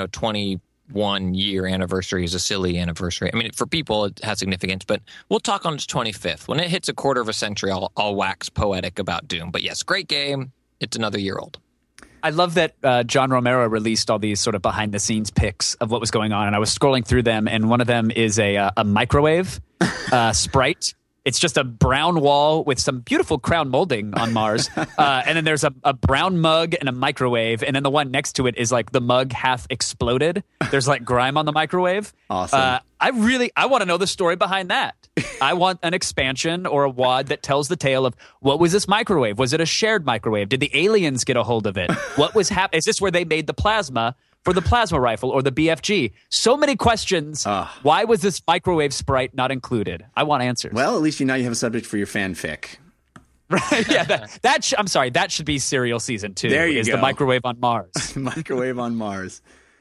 21-year anniversary is a silly anniversary. I mean, for people, it has significance, but we'll talk on its 25th. When it hits a quarter of a century, I'll wax poetic about Doom. But yes, great game. It's another year old. I love that John Romero released all these sort of behind-the-scenes pics of what was going on, and I was scrolling through them, and one of them is a microwave sprite. It's just a brown wall with some beautiful crown molding on Mars. And then there's a brown mug and a microwave. And then the one next to it is like the mug half exploded. There's like grime on the microwave. Awesome. I want to know the story behind that. I want an expansion or a WAD that tells the tale of what was this microwave? Was it a shared microwave? Did the aliens get a hold of it? What was happening? Is this where they made the plasma for the plasma rifle or the BFG? So many questions. Why was this microwave sprite not included? I want answers. Well, at least you have a subject for your fanfic. Right? Yeah. I'm sorry. That should be Serial Season 2. There you go. The microwave on Mars. Microwave on Mars.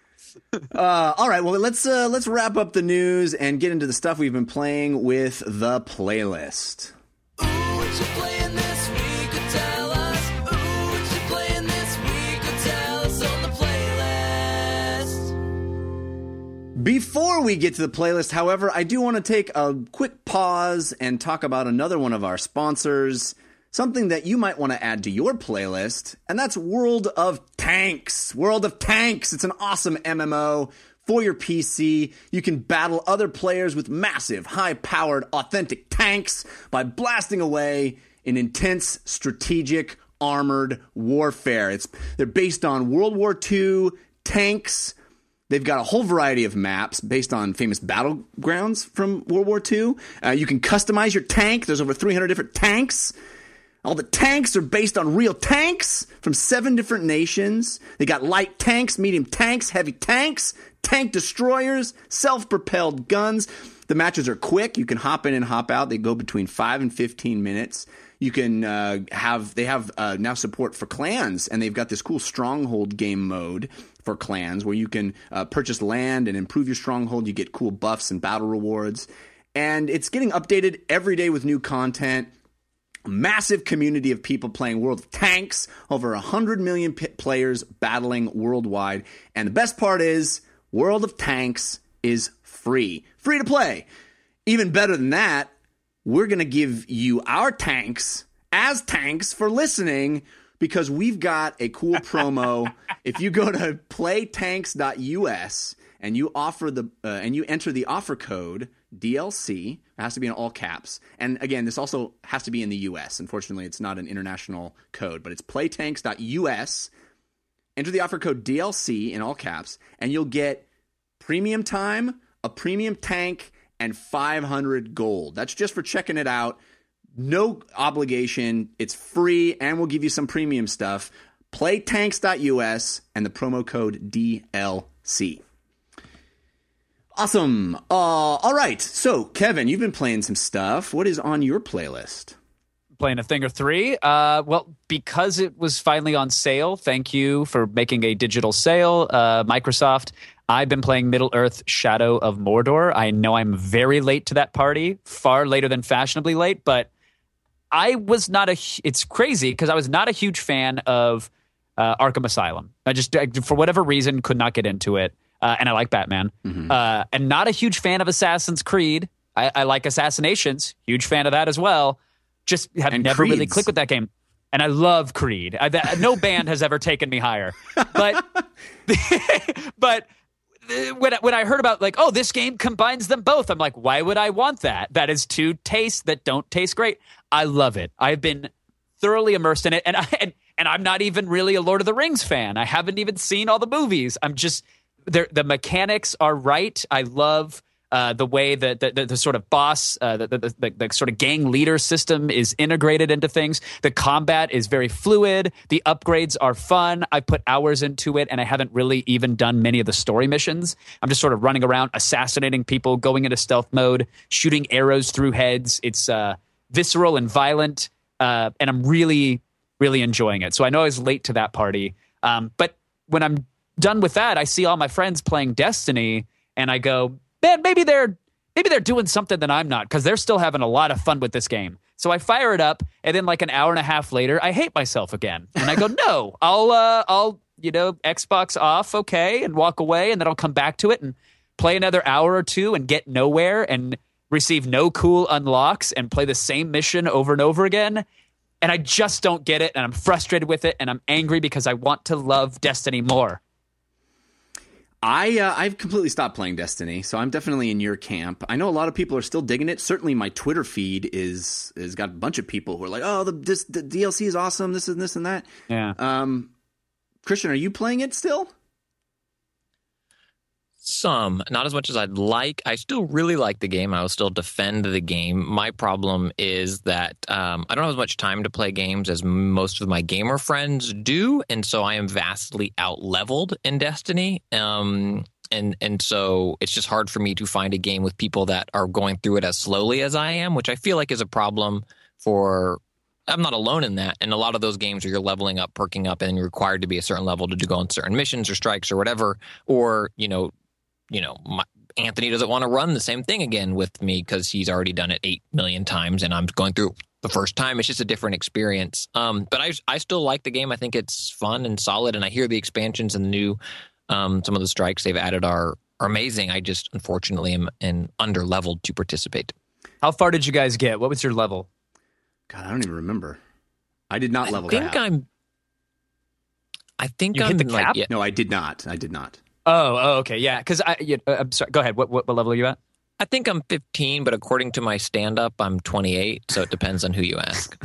All right. Well, let's wrap up the news and get into the stuff we've been playing with the playlist. Ooh, what you playing this week? Tell us. Ooh, what you playing this week? Tell us on the playlist. Before we get to the playlist, however, I do want to take a quick pause and talk about another one of our sponsors, something that you might want to add to your playlist, and that's World of Tanks. World of Tanks. It's an awesome MMO for your PC. You can battle other players with massive, high-powered, authentic tanks by blasting away in intense, strategic, armored warfare. They're based on World War II tanks. They've got a whole variety of maps based on famous battlegrounds from World War II. You can customize your tank. There's over 300 different tanks. All the tanks are based on real tanks from 7 different nations. They got light tanks, medium tanks, heavy tanks, tank destroyers, self-propelled guns. The matches are quick. You can hop in and hop out. They go between 5 and 15 minutes. You can they have now support for clans, and they've got this cool stronghold game mode for clans where you can purchase land and improve your stronghold. You get cool buffs and battle rewards. And it's getting updated every day with new content. A massive community of people playing World of Tanks, over 100 million players battling worldwide. And the best part is World of Tanks is free. Free to play. Even better than that, we're going to give you our tanks as tanks for listening because we've got a cool promo. If you go to playtanks.us and you enter the offer code DLC, it has to be in all caps. And again, this also has to be in the US. Unfortunately, it's not an international code, but it's playtanks.us. Enter the offer code DLC in all caps, and you'll get premium time, a premium tank, and 500 gold. That's just for checking it out. No obligation. It's free, and we'll give you some premium stuff. Playtanks.us and the promo code DLC. Awesome. All right. So, Kevin, you've been playing some stuff. What is on your playlist? Playing a thing or three. Well, because it was finally on sale, thank you for making a digital sale, Microsoft. I've been playing Middle-earth Shadow of Mordor. I know I'm very late to that party, far later than fashionably late, but I was not it's crazy because I was not a huge fan of Arkham Asylum. I for whatever reason, could not get into it. And I like Batman. Mm-hmm. And not a huge fan of Assassin's Creed. I like Assassinations. Huge fan of that as well. Just have never really clicked with that game. And I love Creed. No band has ever taken me higher. But but when I heard about this game combines them both, I'm like, why would I want that? That is two tastes that don't taste great. I love it. I've been thoroughly immersed in it. And I'm not even really a Lord of the Rings fan. I haven't even seen all the movies. I'm just... The mechanics are right. I love the way that the sort of boss, the sort of gang leader system is integrated into things. The combat is very fluid. The upgrades are fun. I put hours into it, and I haven't really even done many of the story missions. I'm just sort of running around, assassinating people, going into stealth mode, shooting arrows through heads. It's visceral and violent, and I'm really, really enjoying it. So I know I was late to that party, but when I'm done with that, I see all my friends playing Destiny, and I go, man, maybe they're doing something that I'm not, because they're still having a lot of fun with this game. So I fire it up, and then like an hour and a half later, I hate myself again, and I go, no, I'll Xbox off, okay, and walk away, and then I'll come back to it and play another hour or two and get nowhere and receive no cool unlocks and play the same mission over and over again. And I just don't get it, and I'm frustrated with it, and I'm angry because I want to love Destiny more. I've completely stopped playing Destiny, so I'm definitely in your camp. I know a lot of people are still digging it. Certainly, my Twitter feed is got a bunch of people who are like, "Oh, the DLC is awesome. This and this and that." Yeah. Christian, are you playing it still? Some, not as much as I'd like. I still really like the game. I will still defend the game. My problem is that I don't have as much time to play games as most of my gamer friends do, and so I am vastly out-leveled in Destiny. And so it's just hard for me to find a game with people that are going through it as slowly as I am, which I feel like is a problem for... I'm not alone in that. And a lot of those games where you're leveling up, perking up, and you're required to be a certain level to go on certain missions or strikes or whatever, or, Anthony doesn't want to run the same thing again with me because he's already done it 8 million times and I'm going through the first time. It's just a different experience. But I still like the game. I think it's fun and solid, and I hear the expansions and the new some of the strikes they've added are amazing. I just unfortunately am under-leveled to participate. How far did you guys get? What was your level? God, I don't even remember. I did not level I think up. I think You I'm hit the cap? No, I did not. Oh, okay, yeah. Because I'm sorry. Go ahead. What level are you at? I think I'm 15, but according to my stand-up, I'm 28. So it depends on who you ask.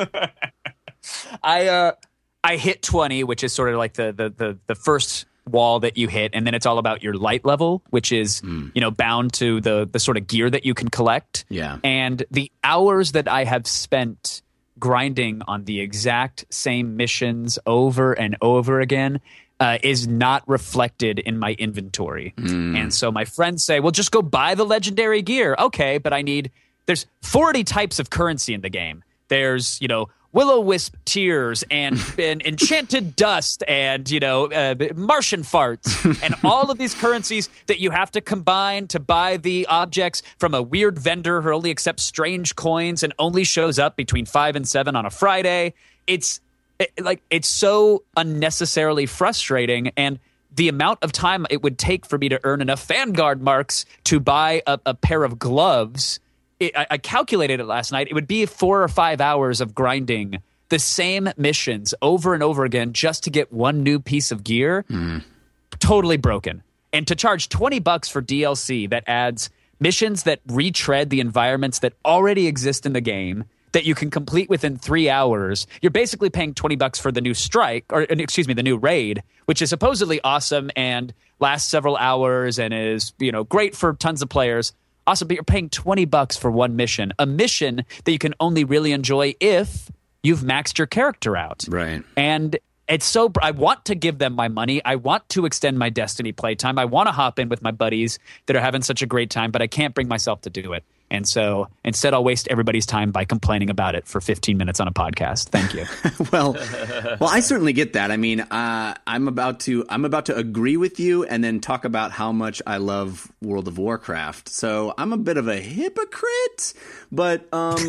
I hit 20, which is sort of like the first wall that you hit, and then it's all about your light level, which is bound to the sort of gear that you can collect. Yeah. And the hours that I have spent grinding on the exact same missions over and over again is not reflected in my inventory. And so my friends say, well, just go buy the legendary gear. Okay, but there's 40 types of currency in the game. There's, will-o-wisp tears and enchanted dust and, Martian farts and all of these currencies that you have to combine to buy the objects from a weird vendor who only accepts strange coins and only shows up between 5 and 7 on a Friday. It's so unnecessarily frustrating, and the amount of time it would take for me to earn enough Vanguard marks to buy a pair of gloves, I calculated it last night. It would be 4 or 5 hours of grinding the same missions over and over again just to get one new piece of gear. Totally broken. And to charge $20 for DLC that adds missions that retread the environments that already exist in the game, that you can complete within 3 hours, you're basically paying $20 for the new the new raid, which is supposedly awesome and lasts several hours and is, great for tons of players. Awesome, but you're paying $20 for one mission, a mission that you can only really enjoy if you've maxed your character out. Right. And it's I want to give them my money. I want to extend my Destiny playtime. I want to hop in with my buddies that are having such a great time, but I can't bring myself to do it. And so instead, I'll waste everybody's time by complaining about it for 15 minutes on a podcast. Thank you. well, I certainly get that. I mean, I'm about to agree with you and then talk about how much I love World of Warcraft. So I'm a bit of a hypocrite, but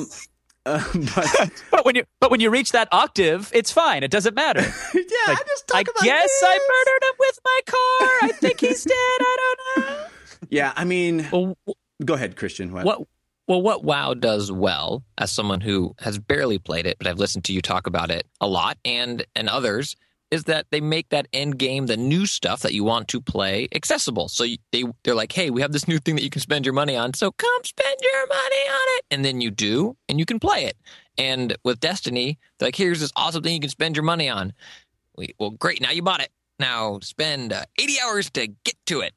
but when you reach that octave, it's fine. It doesn't matter. I just talk about. I guess I murdered him with my car. I think he's dead. I don't know. Yeah, I mean, go ahead, Christian. What WoW does well, as someone who has barely played it, but I've listened to you talk about it a lot and others, is that they make that end game, the new stuff that you want to play, accessible. So they're like, hey, we have this new thing that you can spend your money on, so come spend your money on it. And then you do, and you can play it. And with Destiny, they're like, here's this awesome thing you can spend your money on. Well, great, now you bought it. Now spend 80 hours to get to it.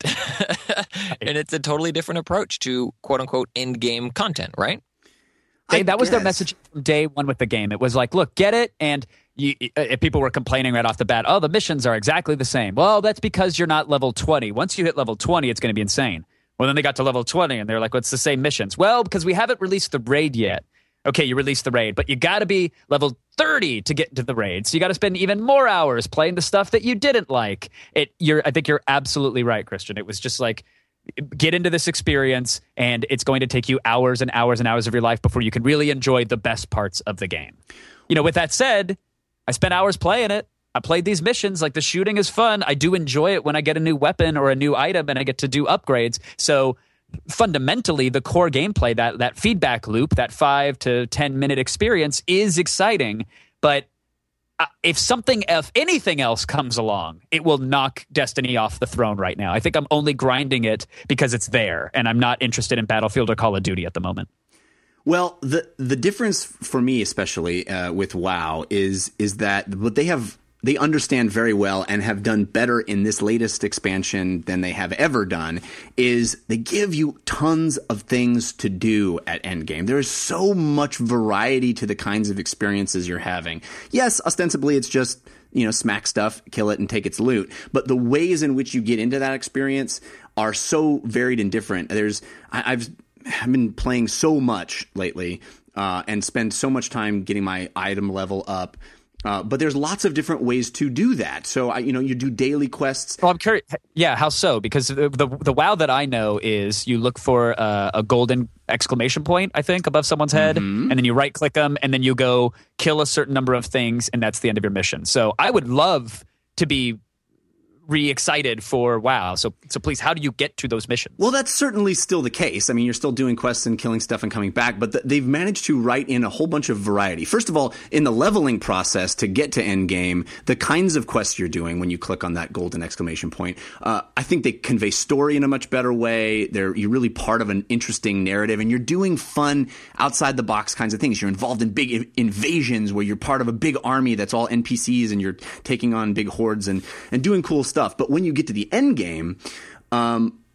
And it's a totally different approach to quote-unquote end-game content, right? That was their message from day one with the game. It was like, look, get it, and people were complaining right off the bat, oh, the missions are exactly the same. Well, that's because you're not level 20. Once you hit level 20, it's going to be insane. Well, then they got to level 20, and they're like, well, it's the same missions. Well, because we haven't released the raid yet. Okay, you released the raid, but you got to be level 30 to get into the raid. So you got to spend even more hours playing the stuff that you didn't like. I think you're absolutely right, Christian. It was just like, get into this experience, and it's going to take you hours and hours and hours of your life before you can really enjoy the best parts of the game. With that said, I spent hours playing it. I played these missions. Like, the shooting is fun. I do enjoy it when I get a new weapon or a new item and I get to do upgrades. So fundamentally, the core gameplay, that feedback loop, that 5 to 10 minute experience is exciting. But if anything else comes along, it will knock Destiny off the throne right now. I think I'm only grinding it because it's there, and I'm not interested in Battlefield or Call of Duty at the moment. Well, the difference for me, especially with WoW, is that what they understand very well and have done better in this latest expansion than they have ever done is they give you tons of things to do at Endgame. There is so much variety to the kinds of experiences you're having. Yes, ostensibly it's just, smack stuff, kill it, and take its loot. But the ways in which you get into that experience are so varied and different. I've been playing so much lately and spend so much time getting my item level up. But there's lots of different ways to do that. So, you do daily quests. Well, I'm curious. Yeah, how so? Because the WoW that I know is you look for a golden exclamation point, I think, above someone's head, and then you right-click them, and then you go kill a certain number of things, and that's the end of your mission. So I would love to be re-excited for WoW. So please, how do you get to those missions? Well, that's certainly still the case. I mean, you're still doing quests and killing stuff and coming back, but they've managed to write in a whole bunch of variety. First of all, in the leveling process to get to endgame, the kinds of quests you're doing when you click on that golden exclamation point, I think they convey story in a much better way. You're really part of an interesting narrative, and you're doing fun outside-the-box kinds of things. You're involved in big invasions where you're part of a big army that's all NPCs, and you're taking on big hordes and doing cool stuff. But when you get to the end game,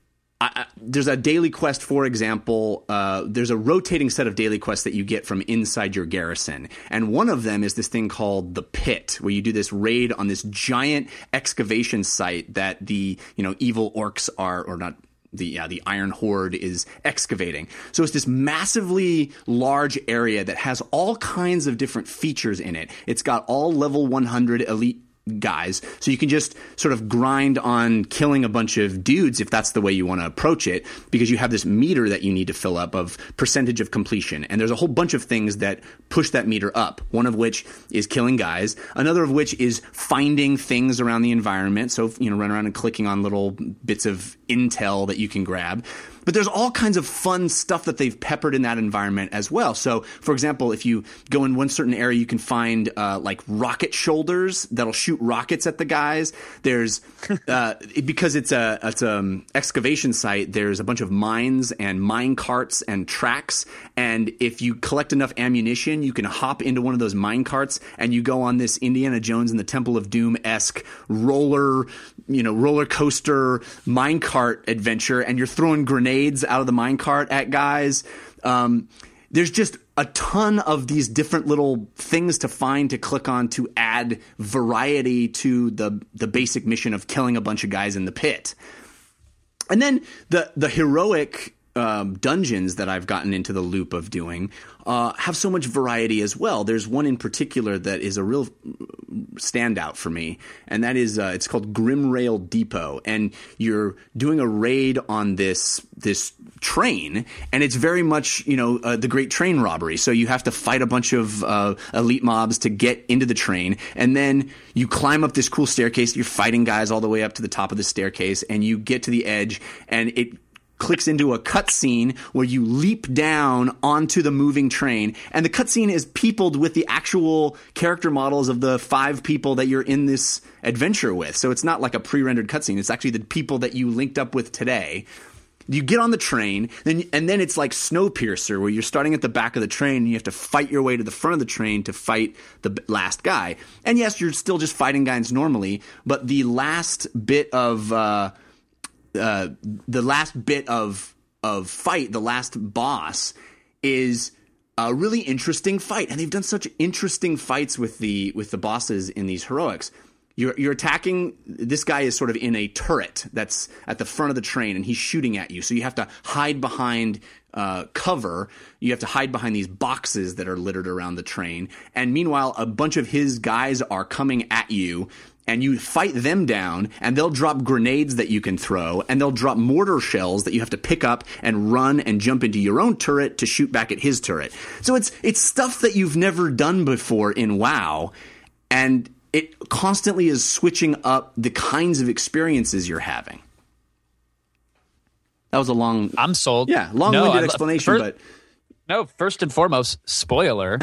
there's a daily quest, for example. There's a rotating set of daily quests that you get from inside your garrison. And one of them is this thing called the Pit, where you do this raid on this giant excavation site that the, evil orcs are, or not, the Iron Horde is excavating. So it's this massively large area that has all kinds of different features in it. It's got all level 100 elite guys, so you can just sort of grind on killing a bunch of dudes if that's the way you want to approach it, because you have this meter that you need to fill up of percentage of completion, and there's a whole bunch of things that push that meter up, one of which is killing guys, another of which is finding things around the environment, so run around and clicking on little bits of intel that you can grab. But there's all kinds of fun stuff that they've peppered in that environment as well. So, for example, if you go in one certain area, you can find like rocket shoulders that'll shoot rockets at the guys. There's because it's a excavation site. There's a bunch of mines and mine carts and tracks. And if you collect enough ammunition, you can hop into one of those mine carts and you go on this Indiana Jones and the Temple of Doom-esque roller coaster minecart adventure, and you're throwing grenades out of the minecart at guys. There's just a ton of these different little things to find, to click on, to add variety to the basic mission of killing a bunch of guys in the pit. And then the heroic dungeons that I've gotten into the loop of doing have so much variety as well. There's one in particular that is a real standout for me, and that is it's called Grimrail Depot, and you're doing a raid on this train, and it's very much the Great Train Robbery. So you have to fight a bunch of elite mobs to get into the train, and then you climb up this cool staircase. You're fighting guys all the way up to the top of the staircase, and you get to the edge, and it clicks into a cutscene where you leap down onto the moving train, and the cutscene is peopled with the actual character models of the 5 people that you're in this adventure with. So it's not like a pre-rendered cutscene. It's actually the people that you linked up with today. You get on the train, and then it's like Snowpiercer, where you're starting at the back of the train and you have to fight your way to the front of the train to fight the last guy. And yes, you're still just fighting guys normally, but the last bit of fight, the last boss, is a really interesting fight, and they've done such interesting fights with the bosses in these heroics. You're attacking. This guy is sort of in a turret that's at the front of the train, and he's shooting at you. So you have to hide behind cover. You have to hide behind these boxes that are littered around the train. And meanwhile, a bunch of his guys are coming at you, and you fight them down, and they'll drop grenades that you can throw, and they'll drop mortar shells that you have to pick up and run and jump into your own turret to shoot back at his turret. So it's stuff that you've never done before in WoW, and it constantly is switching up the kinds of experiences you're having. That was a long... I'm sold. Yeah, long-winded explanation, but... No, first and foremost, spoiler.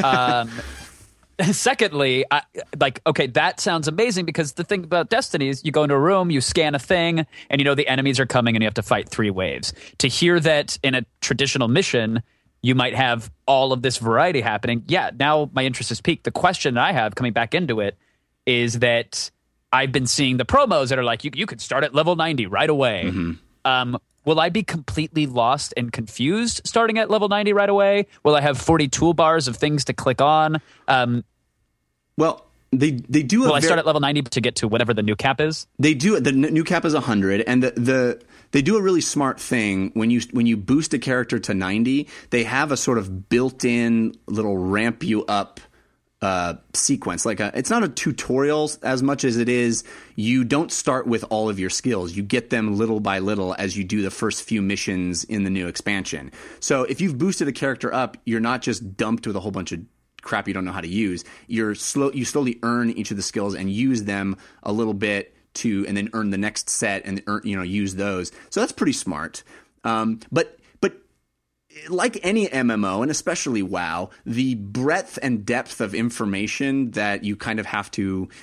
Secondly, okay, that sounds amazing, because the thing about Destiny is you go into a room, you scan a thing, and the enemies are coming and you have to fight 3 waves. To hear that in a traditional mission, you might have all of this variety happening. Yeah, now my interest is piqued. The question that I have coming back into it is that I've been seeing the promos that are like, you could start at level 90 right away. Mm-hmm. Will I be completely lost and confused starting at level 90 right away? Will I have 40 toolbars of things to click on? Well, they do. Will I start at level 90 to get to whatever the new cap is? They do. The new cap is 100, and they do a really smart thing when you boost a character to 90. They have a sort of built-in little ramp you up sequence. It's not a tutorial as much as it is, you don't start with all of your skills. You get them little by little as you do the first few missions in the new expansion. So if you've boosted a character up, you're not just dumped with a whole bunch of crap you don't know how to use. You slowly earn each of the skills and use them a little bit and then earn the next set and use those. So that's pretty smart. But like any MMO, and especially WoW, the breadth and depth of information that you kind of have to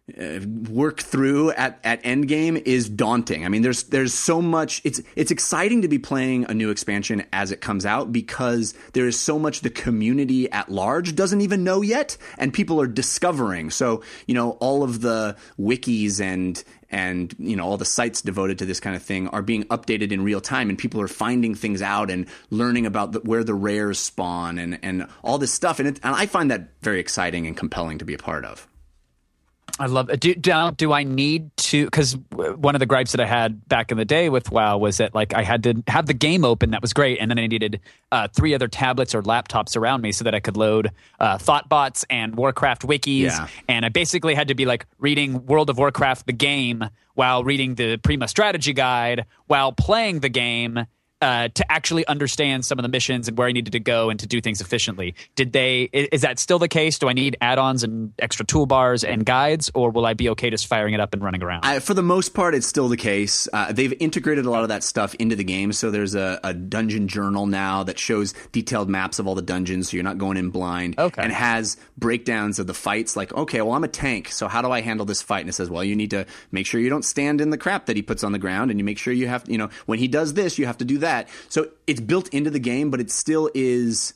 work through at Endgame is daunting. I mean, there's so much. It's exciting to be playing a new expansion as it comes out because there is so much the community at large doesn't even know yet, and people are discovering. So all of the wikis and all the sites devoted to this kind of thing are being updated in real time, and people are finding things out and learning about where the rares spawn and all this stuff. And I find that very exciting and compelling to be a part of. I love it. Do I need to? Because one of the gripes that I had back in the day with WoW was that I had to have the game open. That was great, and then I needed 3 other tablets or laptops around me so that I could load Thoughtbots and Warcraft wikis. Yeah. And I basically had to be reading World of Warcraft the game while reading the Prima strategy guide while playing the game. To actually understand some of the missions and where I needed to go and to do things efficiently. Is that still the case? Do I need add-ons and extra toolbars and guides, or will I be okay just firing it up and running around? For the most part, it's still the case. They've integrated a lot of that stuff into the game, so there's a dungeon journal now that shows detailed maps of all the dungeons, so you're not going in blind. Okay. And has breakdowns of the fights, okay, well, I'm a tank, so how do I handle this fight? And it says, well, you need to make sure you don't stand in the crap that he puts on the ground, and you make sure you have, when he does this, you have to do that. So it's built into the game, but it still is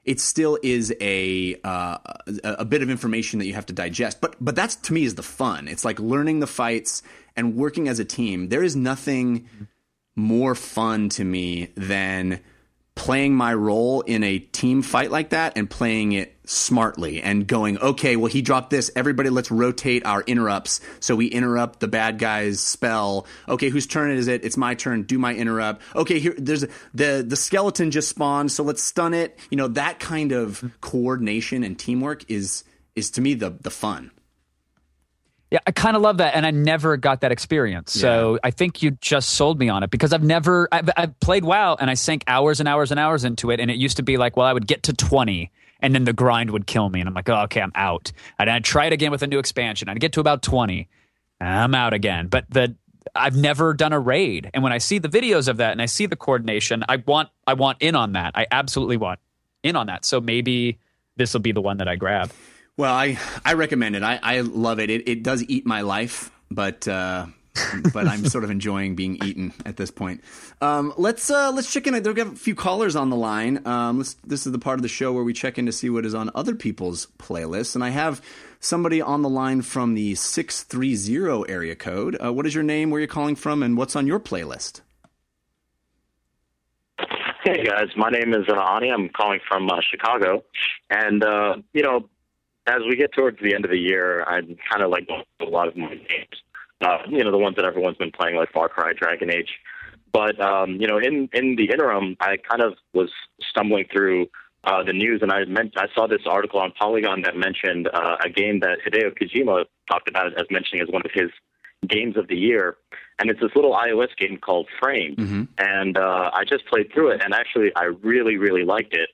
a bit of information that you have to digest. But that's, to me, is the fun. It's like learning the fights and working as a team. There is nothing more fun to me than playing my role in a team fight like that and playing it smartly and going, okay, well, he dropped this. Everybody, let's rotate our interrupts. So we interrupt the bad guy's spell. Okay, whose turn is it? It's my turn. Do my interrupt. Okay, here, there's the skeleton just spawned, so let's stun it. That kind of coordination and teamwork is to me the fun. Yeah, I kind of love that, and I never got that experience. So I think you just sold me on it because I've played WoW, and I sank hours and hours and hours into it, and it used to be I would get to 20, and then the grind would kill me, and I'm like, oh, okay, I'm out. And I'd try it again with a new expansion. I'd get to about 20, and I'm out again. But I've never done a raid, and when I see the videos of that and I see the coordination, I want in on that. I absolutely want in on that. So maybe this will be the one that I grab. Well, I recommend it. I love it. It does eat my life, but I'm sort of enjoying being eaten at this point. Let's check in. We have a few callers on the line. This is the part of the show where we check in to see what is on other people's playlists, and I have somebody on the line from the 630 area code. What is your name? Where you're calling from, and what's on your playlist? Hey guys, my name is Ani. I'm calling from Chicago, and as we get towards the end of the year, I'm kind of going to a lot of my games. The ones that everyone's been playing, like Far Cry, Dragon Age. But in the interim, I kind of was stumbling through the news, and I saw this article on Polygon that mentioned a game that Hideo Kojima talked about as mentioning as one of his games of the year, and it's this little iOS game called Frame. Mm-hmm. And I just played through it, and actually I really, really liked it.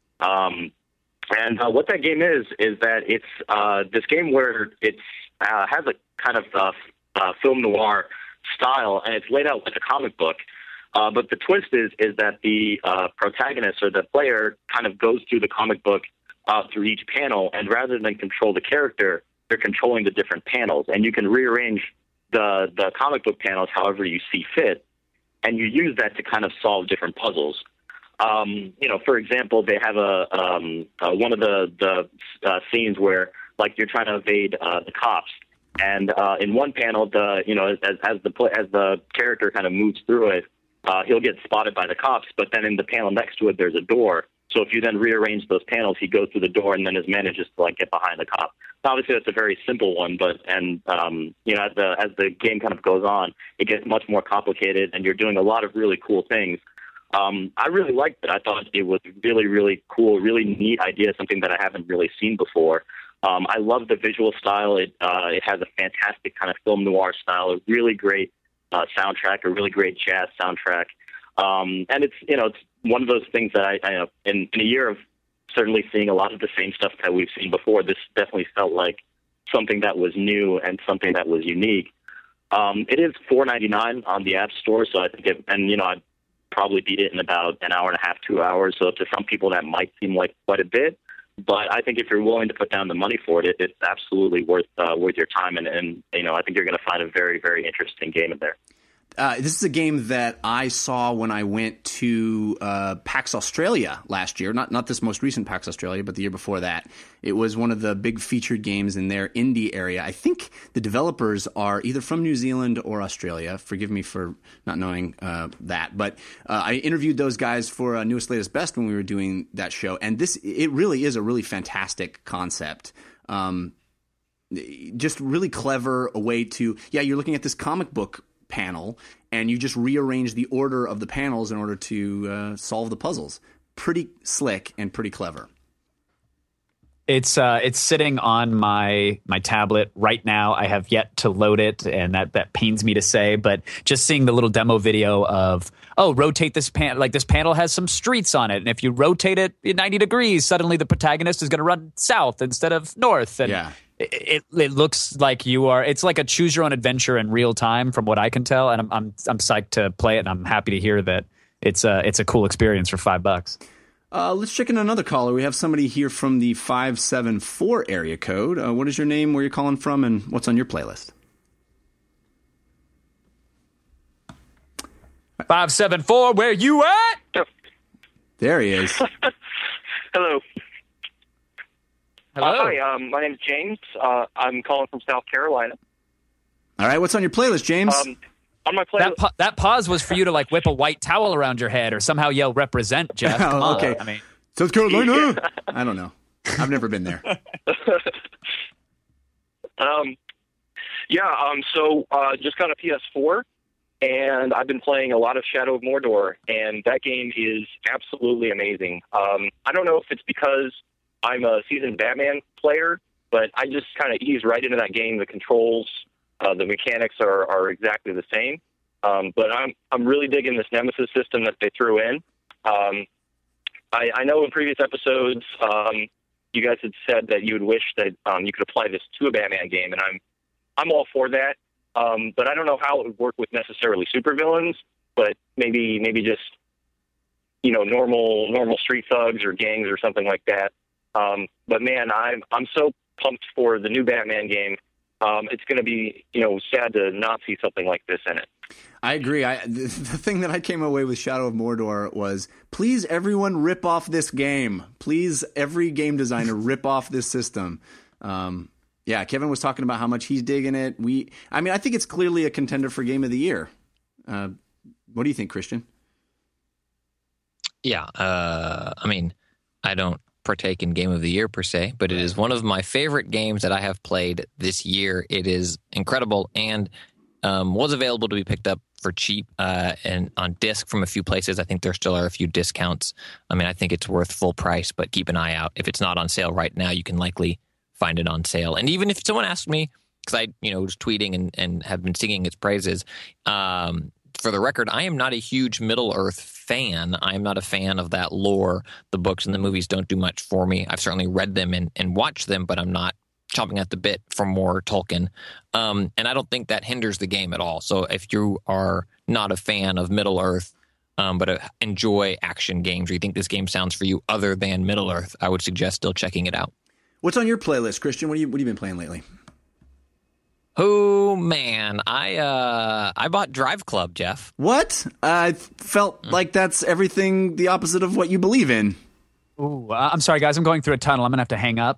And what that game is that it's this game where it has a kind of film noir style, and it's laid out like a comic book. But the twist is that the protagonist or the player kind of goes through the comic book through each panel, and rather than control the character, they're controlling the different panels. And you can rearrange the comic book panels however you see fit, and you use that to kind of solve different puzzles. For example, they have one of the scenes where you're trying to evade the cops, and in one panel, as the character kind of moves through it, he'll get spotted by the cops. But then in the panel next to it, there's a door. So if you then rearrange those panels, he goes through the door and then manages to get behind the cop. Now, obviously, that's a very simple one, but as the game kind of goes on, it gets much more complicated, and you're doing a lot of really cool things. I really liked it. I thought it was really, really cool, really neat idea, something that I haven't really seen before. I love the visual style. It has a fantastic kind of film noir style, a really great soundtrack, a really great jazz soundtrack. And it's one of those things that I in a year of certainly seeing a lot of the same stuff that we've seen before, this definitely felt like something that was new and something that was unique. It is $4.99 on the App Store, so I think I'd probably beat it in about an hour and a half, 2 hours. So to some people that might seem like quite a bit, But I think if you're willing to put down the money for it, it's absolutely worth your time. And you know, I think you're going to find a very, very interesting game in there. This is a game that I saw when I went to PAX Australia last year. Not this most recent PAX Australia, but the year before that. It was one of the big featured games in their indie area. I think the developers are either from New Zealand or Australia. Forgive me for not knowing that. But I interviewed those guys for Newest Latest Best when we were doing that show. And it really is a really fantastic concept. Just really clever, a way to, you're looking at this comic book panel and you just rearrange the order of the panels in order to solve the puzzles. Pretty slick and pretty clever. It's sitting on my tablet right now. I have yet to load it, and that pains me to say, but just seeing the little demo video of, rotate this panel, like this panel has some streets on it, and if you rotate it 90 degrees, suddenly the protagonist is going to run south instead of north. And yeah. It looks like it's like a choose your own adventure in real time from what I can tell, and I'm psyched to play it, and I'm happy to hear that it's a cool experience for $5. Let's check in another caller. We have somebody here from the 574 area code. What is your name, where you're calling from, and what's on your playlist? 574, where you at? There he is. Hello. Hello. Hi, my name's James. I'm calling from South Carolina. All right, what's on your playlist, James? On my playlist, That pause was for you to like whip a white towel around your head or somehow yell "represent," Jeff. Come on. Okay. I mean, South Carolina. I don't know. I've never been there. So just got a PS4, and I've been playing a lot of Shadow of Mordor, and that game is absolutely amazing. I don't know if it's because I'm a seasoned Batman player, but I just kind of ease right into that game. The controls, the mechanics are exactly the same. But I'm really digging this Nemesis system that they threw in. I know in previous episodes, you guys had said that you would wish that you could apply this to a Batman game, and I'm all for that. But I don't know how it would work with necessarily supervillains, but maybe just normal street thugs or gangs or something like that. But man, I'm so pumped for the new Batman game. It's going to be, sad to not see something like this in it. I agree. The thing that I came away with Shadow of Mordor was, please everyone rip off this game. Please every game designer rip off this system. Kevin was talking about how much he's digging it. I think it's clearly a contender for Game of the Year. What do you think, Christian? Yeah, I don't partake in Game of the Year per se, but it is one of my favorite games that I have played this year. It is incredible and was available to be picked up for cheap and on disc from a few places. I think there still are a few discounts. I think it's worth full price, but keep an eye out. If it's not on sale right now, you can likely find it on sale. And even if someone asked me, because I was tweeting and have been singing its praises, for the record, I am not a huge Middle-earth fan. I am not a fan of that lore. The books and the movies don't do much for me. I've certainly read them and watched them, but I'm not chomping at the bit for more Tolkien. And I don't think that hinders the game at all. So if you are not a fan of Middle-earth, but enjoy action games, or you think this game sounds for you other than Middle-earth, I would suggest still checking it out. What's on your playlist, Christian? What have you been playing lately? Oh man, I bought Drive Club, Jeff. What? I felt like that's everything the opposite of what you believe in. ooh, I'm sorry, guys. I'm going through a tunnel. I'm gonna have to hang up.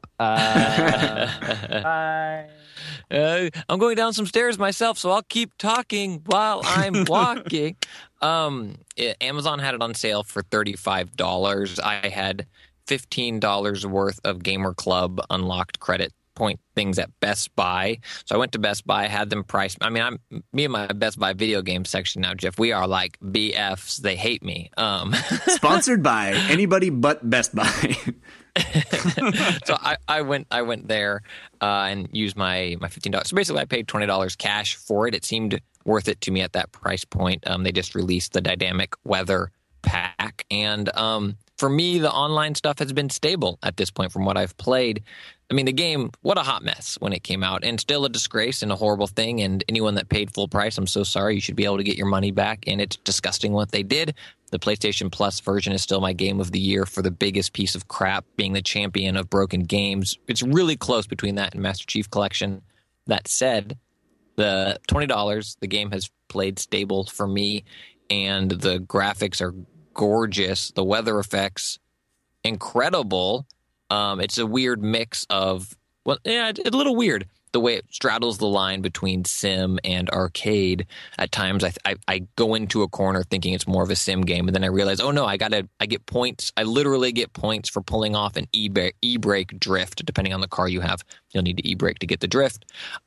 I'm going down some stairs myself, so I'll keep talking while I'm walking. Amazon had it on sale for $35. I had $15 worth of Gamer Club unlocked credit point things at Best Buy. So I went to Best Buy, had them priced. Me and my Best Buy video game section now, Jeff, we are like BFs. They hate me. Sponsored by anybody but Best Buy. So I went there and used my $15. So basically I paid $20 cash for it. It seemed worth it to me at that price point. They just released the Dynamic Weather pack. And for me, the online stuff has been stable at this point from what I've played. The game, what a hot mess when it came out, and still a disgrace and a horrible thing. And anyone that paid full price, I'm so sorry. You should be able to get your money back, and it's disgusting what they did. The PlayStation Plus version is still my game of the year for the biggest piece of crap, being the champion of broken games. It's really close between that and Master Chief Collection. That said, the $20, the game has played stable for me, and the graphics are gorgeous. The weather effects, incredible. It's a weird mix of, well, yeah, it's a little weird. The way it straddles the line between sim and arcade. At times, I go into a corner thinking it's more of a sim game, and then I realize, oh no, I get points. I literally get points for pulling off an e-brake drift, depending on the car you have. You'll need to e-brake to get the drift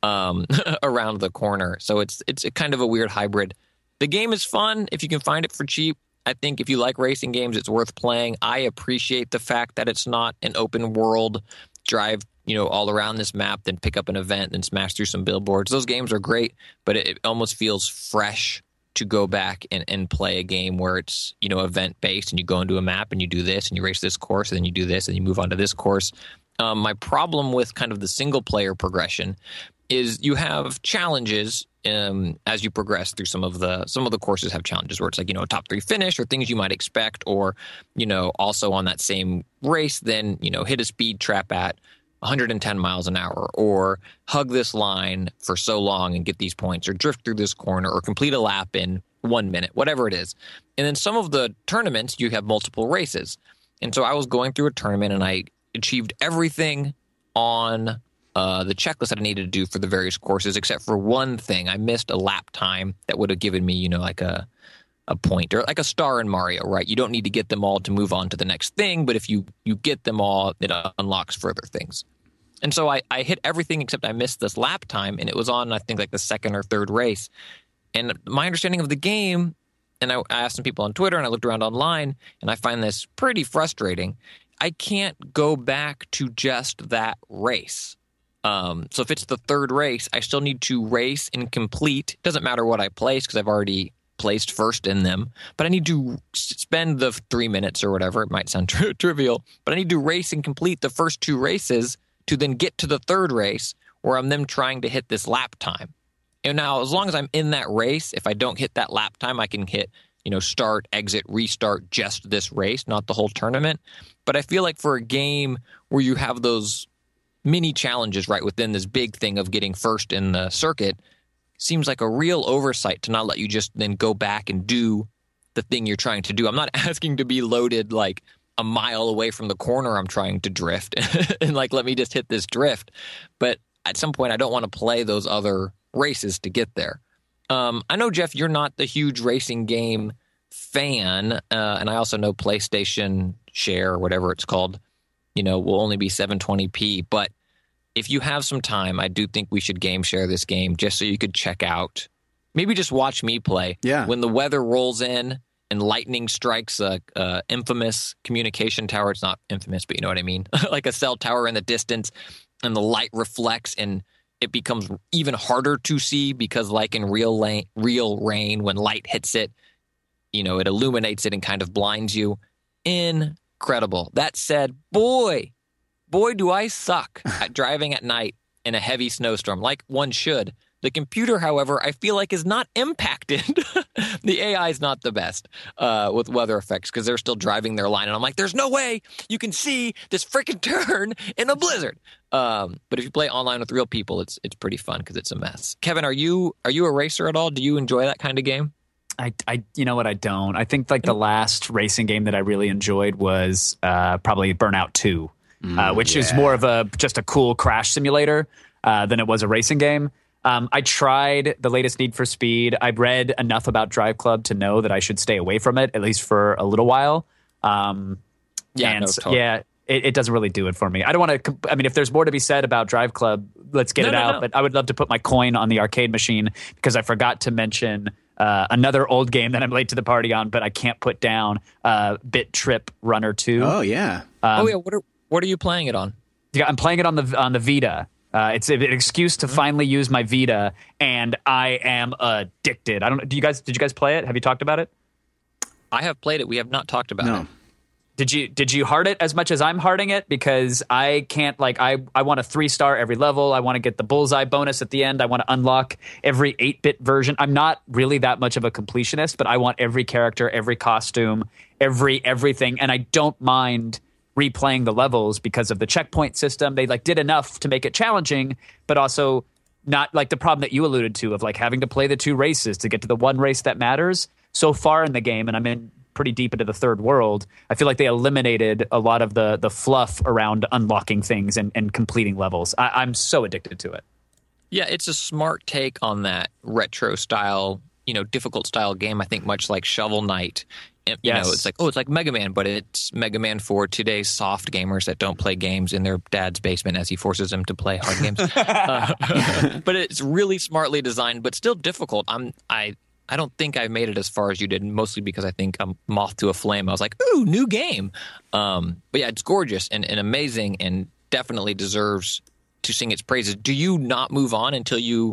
around the corner. So it's a kind of a weird hybrid. The game is fun if you can find it for cheap. I think if you like racing games, it's worth playing. I appreciate the fact that it's not an open world drive, all around this map, then pick up an event and smash through some billboards. Those games are great, but it almost feels fresh to go back and play a game where it's, event-based, and you go into a map and you do this and you race this course and then you do this and you move on to this course. My problem with kind of the single-player progression is you have challenges as you progress through some of the courses have challenges where it's like, a top 3 finish or things you might expect, or, also on that same race, then, hit a speed trap at 110 miles an hour, or hug this line for so long and get these points, or drift through this corner, or complete a lap in 1 minute, whatever it is. And then some of the tournaments, you have multiple races. And so I was going through a tournament and I achieved everything on the checklist that I needed to do for the various courses, except for one thing. I missed a lap time that would have given me, like a point, or like a star in Mario, right? You don't need to get them all to move on to the next thing, but if you get them all, it unlocks further things. And so I hit everything except I missed this lap time, and it was on, I think, like the second or third race. And my understanding of the game, and I asked some people on Twitter, and I looked around online, and I find this pretty frustrating. I can't go back to just that race. So if it's the third race, I still need to race and complete. It doesn't matter what I place because I've already placed first in them, but I need to spend the 3 minutes or whatever. It might sound trivial, but I need to race and complete the first 2 races to then get to the third race where I'm then trying to hit this lap time. And now, as long as I'm in that race, if I don't hit that lap time, I can hit, start, exit, restart just this race, not the whole tournament. But I feel like for a game where you have those mini challenges right within this big thing of getting first in the circuit, seems like a real oversight to not let you just then go back and do the thing you're trying to do. I'm not asking to be loaded like a mile away from the corner I'm trying to drift and like, let me just hit this drift. But at some point, I don't want to play those other races to get there. I know, Jeff, you're not the huge racing game fan, and I also know PlayStation Share, or whatever it's called, will only be 720p. But if you have some time, I do think we should game share this game just so you could check out, maybe just watch me play. Yeah. When the weather rolls in and lightning strikes a infamous communication tower. It's not infamous, but you know what I mean? Like a cell tower in the distance, and the light reflects and it becomes even harder to see because, like in real rain, when light hits it, it illuminates it and kind of blinds you. Incredible. That said, boy, do I suck at driving at night in a heavy snowstorm, like one should. The computer, however, I feel like is not impacted. The AI is not the best with weather effects because they're still driving their line. And I'm like, there's no way you can see this freaking turn in a blizzard. But if you play online with real people, it's pretty fun because it's a mess. Kevin, are you a racer at all? Do you enjoy that kind of game? I you know what, I don't. I think like the last racing game that I really enjoyed was probably Burnout 2, which is more of just a cool crash simulator than it was a racing game. I tried the latest Need for Speed. I've read enough about Drive Club to know that I should stay away from it, at least for a little while. It doesn't really do it for me. I don't want to. I mean, if there's more to be said about Drive Club, let's get it out. No. But I would love to put my coin on the arcade machine because I forgot to mention another old game that I'm late to the party on, but I can't put down. Bit Trip Runner 2. Oh yeah. What are you playing it on? Yeah, I'm playing it on the Vita. It's an excuse to finally use my Vita, and I am addicted. Did you guys play it? Have you talked about it? I have played it. We have not talked about it. Did you heart it as much as I'm hearting it? Because I can't, like, I want a 3-star every level. I want to get the bullseye bonus at the end. I want to unlock every 8-bit version. I'm not really that much of a completionist, but I want every character, every costume, everything. And I don't mind replaying the levels because of the checkpoint system. They like did enough to make it challenging, but also not like the problem that you alluded to of like having to play the 2 races to get to the one race that matters. So far in the game, and I'm in pretty deep into the third world, I feel like they eliminated a lot of the fluff around unlocking things and completing levels. I'm so addicted to it. Yeah, it's a smart take on that retro style, difficult style game. I think much like Shovel Knight. It's like, it's like Mega Man, but it's Mega Man for today's soft gamers that don't play games in their dad's basement as he forces them to play hard games. But it's really smartly designed, but still difficult. I don't think I made it as far as you did, mostly because I think I'm moth to a flame. I was like, ooh, new game. But yeah, it's gorgeous and amazing and definitely deserves to sing its praises. Do you not move on until you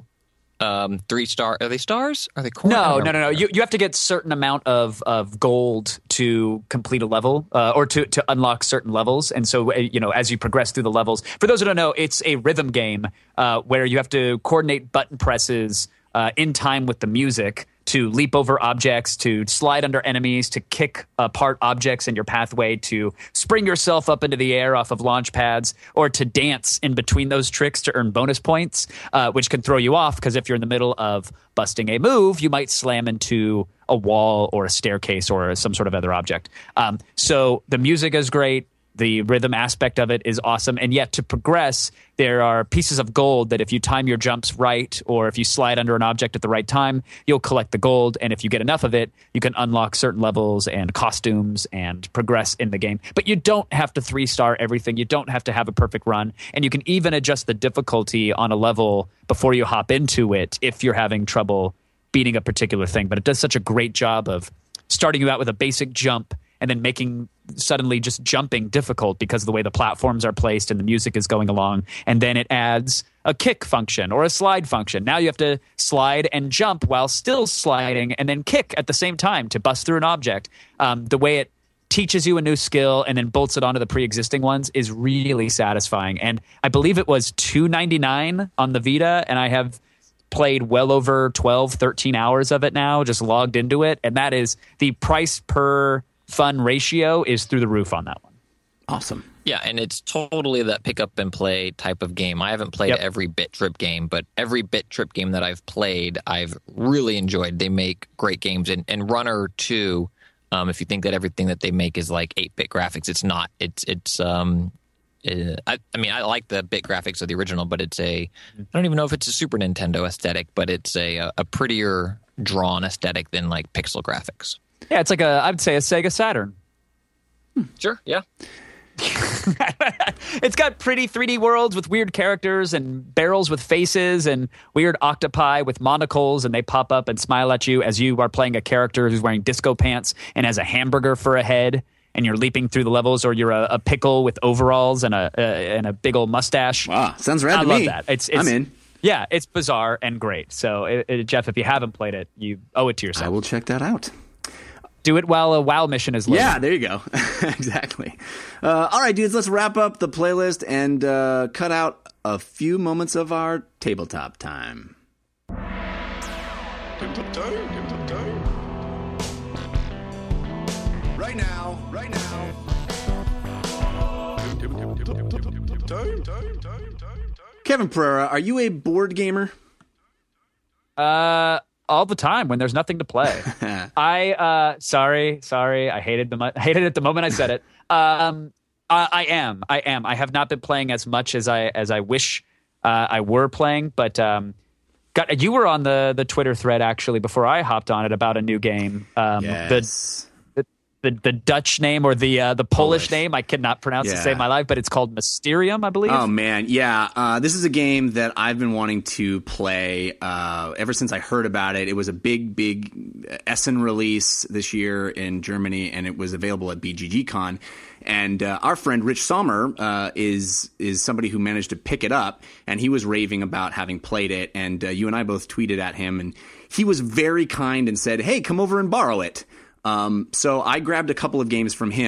3-star? Are they stars? Are they coins? No. You have to get certain amount of gold to complete a level or to unlock certain levels. And so, as you progress through the levels, for those who don't know, it's a rhythm game where you have to coordinate button presses in time with the music to leap over objects, to slide under enemies, to kick apart objects in your pathway, to spring yourself up into the air off of launch pads, or to dance in between those tricks to earn bonus points, which can throw you off because if you're in the middle of busting a move, you might slam into a wall or a staircase or some sort of other object. So the music is great. The rhythm aspect of it is awesome. And yet to progress, there are pieces of gold that if you time your jumps right, or if you slide under an object at the right time, you'll collect the gold. And if you get enough of it, you can unlock certain levels and costumes and progress in the game. But you don't have to 3-star everything. You don't have to have a perfect run. And you can even adjust the difficulty on a level before you hop into it if you're having trouble beating a particular thing. But it does such a great job of starting you out with a basic jump and then making suddenly just jumping difficult because of the way the platforms are placed and the music is going along. And then it adds a kick function or a slide function. Now you have to slide and jump while still sliding and then kick at the same time to bust through an object. The way it teaches you a new skill and then bolts it onto the pre-existing ones is really satisfying. And I believe it was $2.99 on the Vita, and I have played well over 12, 13 hours of it now, just logged into it. And that is the price per fun ratio is through the roof on that one. Awesome. Yeah, and it's totally that pick up and play type of game. I haven't played every Bit Trip game, but every Bit Trip game that I've played, I've really enjoyed. They make great games. And Runner 2, if you think that everything that they make is like 8-bit graphics, it's not. I like the bit graphics of the original, but I don't even know if it's a Super Nintendo aesthetic, but it's a prettier drawn aesthetic than like pixel graphics. Yeah, it's like I would say a Sega Saturn. Sure, yeah. It's got pretty 3D worlds with weird characters and barrels with faces and weird octopi with monocles, and they pop up and smile at you as you are playing a character who's wearing disco pants and has a hamburger for a head, and you're leaping through the levels, or you're a pickle with overalls and a big old mustache. Wow, sounds rad to me. I love that. It's I'm in. Yeah, it's bizarre and great. So, Jeff, if you haven't played it, you owe it to yourself. I will check that out. Do it while a WoW mission is loading. Yeah, there you go. Exactly. All right, dudes, let's wrap up the playlist and cut out a few moments of our tabletop time. Tabletop time. Right now. Kevin Pereira, are you a board gamer? All the time when there's nothing to play. Sorry. I hated it the moment I said it. I am. I have not been playing as much as I wish I were playing, but you were on the Twitter thread actually before I hopped on it about a new game. Yes. The Dutch name or the Polish name I cannot pronounce to save my life, but it's called Mysterium, I believe. Oh man, yeah. This is a game that I've been wanting to play ever since I heard about it. It was a big Essen release this year in Germany, and it was available at BGG-Con. And our friend Rich Sommer is somebody who managed to pick it up, and he was raving about having played it. And you and I both tweeted at him, and he was very kind and said, "Hey, come over and borrow it." So I grabbed a couple of games from him.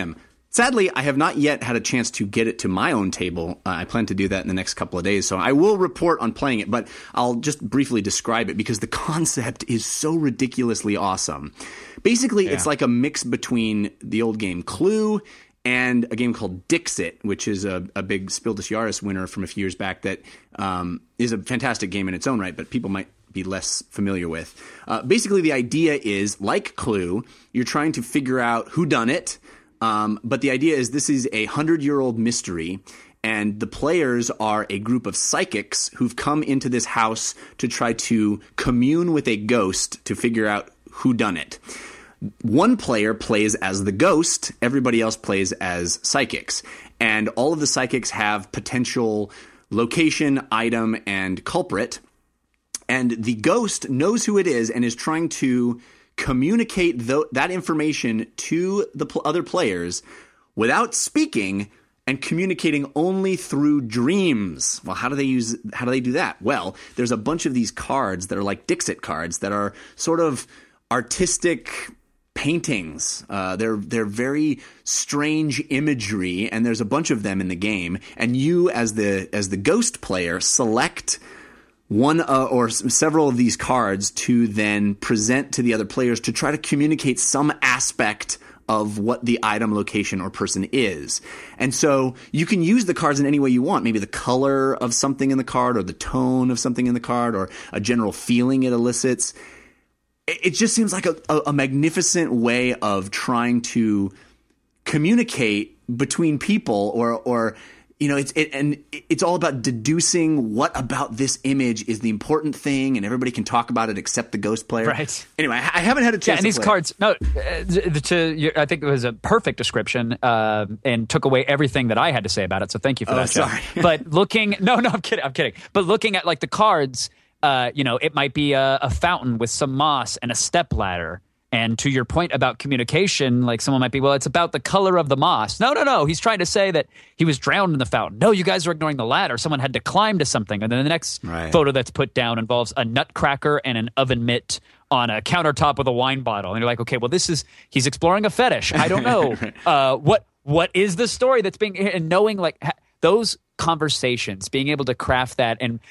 Sadly, I have not yet had a chance to get it to my own table. I plan to do that in the next couple of days, so I will report on playing it, but I'll just briefly describe it because the concept is so ridiculously awesome. Basically, it's like a mix between the old game Clue and a game called Dixit, which is a big Spiel des Jahres winner from a few years back that is a fantastic game in its own right, but people might be less familiar with. Basically, the idea is, like Clue, you're trying to figure out who done it, but the idea is this is a 100-year-old mystery, and the players are a group of psychics who've come into this house to try to commune with a ghost to figure out who done it. One player plays as the ghost, everybody else plays as psychics, and all of the psychics have potential location, item, and culprit, and the ghost knows who it is and is trying to communicate that information to the other players without speaking and communicating only through dreams. Well, how do they do that? Well, there's a bunch of these cards that are like Dixit cards that are sort of artistic paintings. They're very strange imagery, and there's a bunch of them in the game. And you, as the ghost player, select one or several of these cards to then present to the other players to try to communicate some aspect of what the item, location, or person is. And so you can use the cards in any way you want. Maybe the color of something in the card, or the tone of something in the card, or a general feeling it elicits. It just seems like a magnificent way of trying to communicate between people, or it's all about deducing what about this image is the important thing, and everybody can talk about it except the ghost player. Right. Anyway, I haven't had a chance. Yeah, and to these play cards. No, I think it was a perfect description, and took away everything that I had to say about it. So thank you for that. Sorry. But I'm kidding. But looking at like the cards, it might be a fountain with some moss and a step ladder. And to your point about communication, like someone might be, well, it's about the color of the moss. No. He's trying to say that he was drowned in the fountain. No, you guys are ignoring the ladder. Someone had to climb to something. And then the next photo that's put down involves a nutcracker and an oven mitt on a countertop with a wine bottle. And you're like, okay, well, he's exploring a fetish. I don't know. What is the story that's being, and knowing like those conversations, being able to craft that, and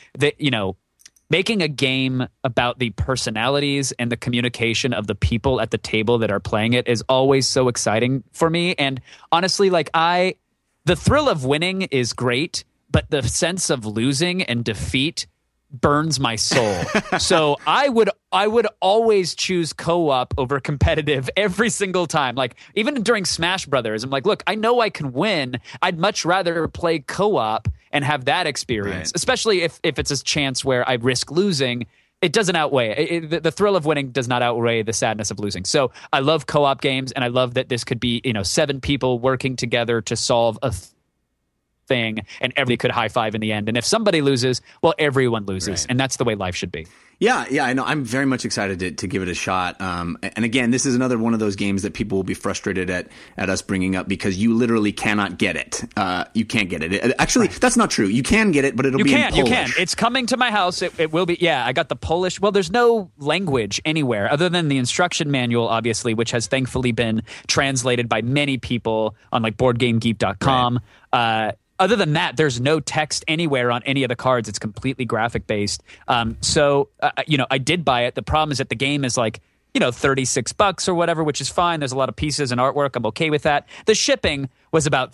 making a game about the personalities and the communication of the people at the table that are playing it is always so exciting for me. And honestly, the thrill of winning is great, but the sense of losing and defeat burns my soul. So I would always choose co-op over competitive every single time. Like even during Smash Brothers, I'm like, look, I know I can win. I'd much rather play co-op and have that experience, especially if it's a chance where I risk losing. It doesn't outweigh the thrill of winning does not outweigh the sadness of losing. So I love co-op games, and I love that this could be 7 people working together to solve a thing, and everybody could high five in the end. And if somebody loses, well, everyone loses, and that's the way life should be. Yeah, I know. I'm very much excited to give it a shot. And again, this is another one of those games that people will be frustrated at us bringing up because you literally cannot get it. You can't get it. Actually, that's not true. You can get it, but it'll be in Polish. You can. It's coming to my house. It will be. Yeah, I got the Polish. Well, there's no language anywhere other than the instruction manual, obviously, which has thankfully been translated by many people on like BoardGameGeek.com. Other than that, there's no text anywhere on any of the cards. It's completely graphic based. So I did buy it. The problem is that the game is like, $36 or whatever, which is fine. There's a lot of pieces and artwork. I'm okay with that. The shipping was about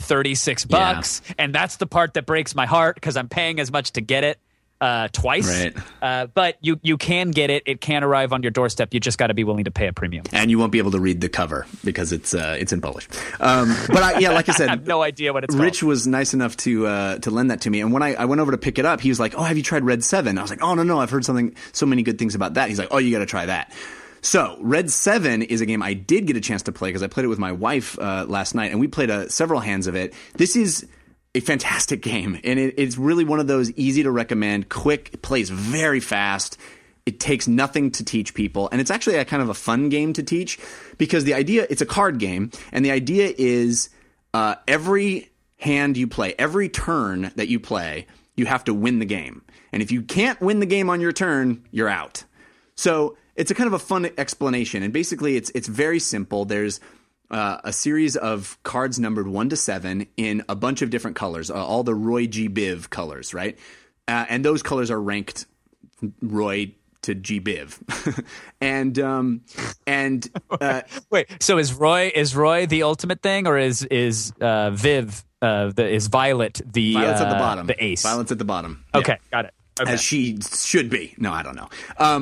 $36, and that's the part that breaks my heart because I'm paying as much to get it twice. Right. But you can get it. It can arrive on your doorstep. You just got to be willing to pay a premium. And you won't be able to read the cover because it's in Polish. But like I said, I have no idea what it's Rich called. was nice enough to lend that to me. And when I went over to pick it up, he was like, "Oh, have you tried Red 7?" I was like, "Oh, no, I've heard so many good things about that." He's like, "Oh, you got to try that." So Red 7 is a game I did get a chance to play because I played it with my wife last night, and we played several hands of it. This is a fantastic game, and it's really one of those easy to recommend, quick, it plays very fast. It takes nothing to teach people, and it's actually a kind of a fun game to teach because it's a card game, and the idea is every hand you play, every turn that you play, you have to win the game. And if you can't win the game on your turn, you're out. So it's a kind of a fun explanation, and basically it's very simple. There's a series of cards numbered 1 to 7 in a bunch of different colors, all the Roy G. Biv colors, right? And those colors are ranked Roy to G. Biv. Wait, so is Roy the ultimate thing, or is Viv is Violet the Violet's at the bottom. the ace? Violet's at the bottom. Okay, got it. Okay. As she should be. No, I don't know.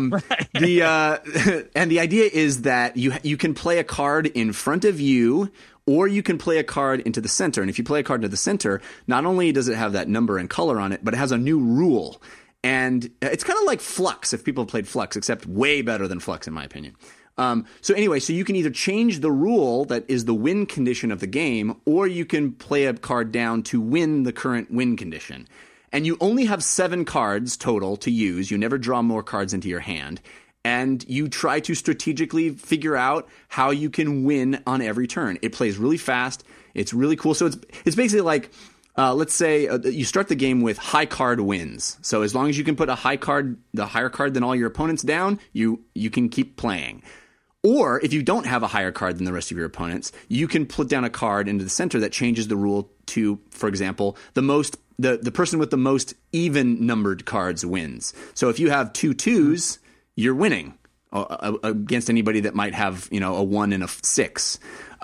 And the idea is that you can play a card in front of you, or you can play a card into the center. And if you play a card into the center, not only does it have that number and color on it, but it has a new rule. And it's kind of like Flux, if people have played Flux, except way better than Flux, in my opinion. So you can either change the rule that is the win condition of the game, or you can play a card down to win the current win condition. And you only have 7 cards total to use. You never draw more cards into your hand. And you try to strategically figure out how you can win on every turn. It plays really fast. It's really cool. So it's basically like, let's say you start the game with high card wins. So as long as you can put the higher card than all your opponents down, you can keep playing. Or if you don't have a higher card than the rest of your opponents, you can put down a card into the center that changes the rule to, for example, the person with the most even numbered cards wins. So if you have 2 2s, you're winning against anybody that might have, a 1 and a 6.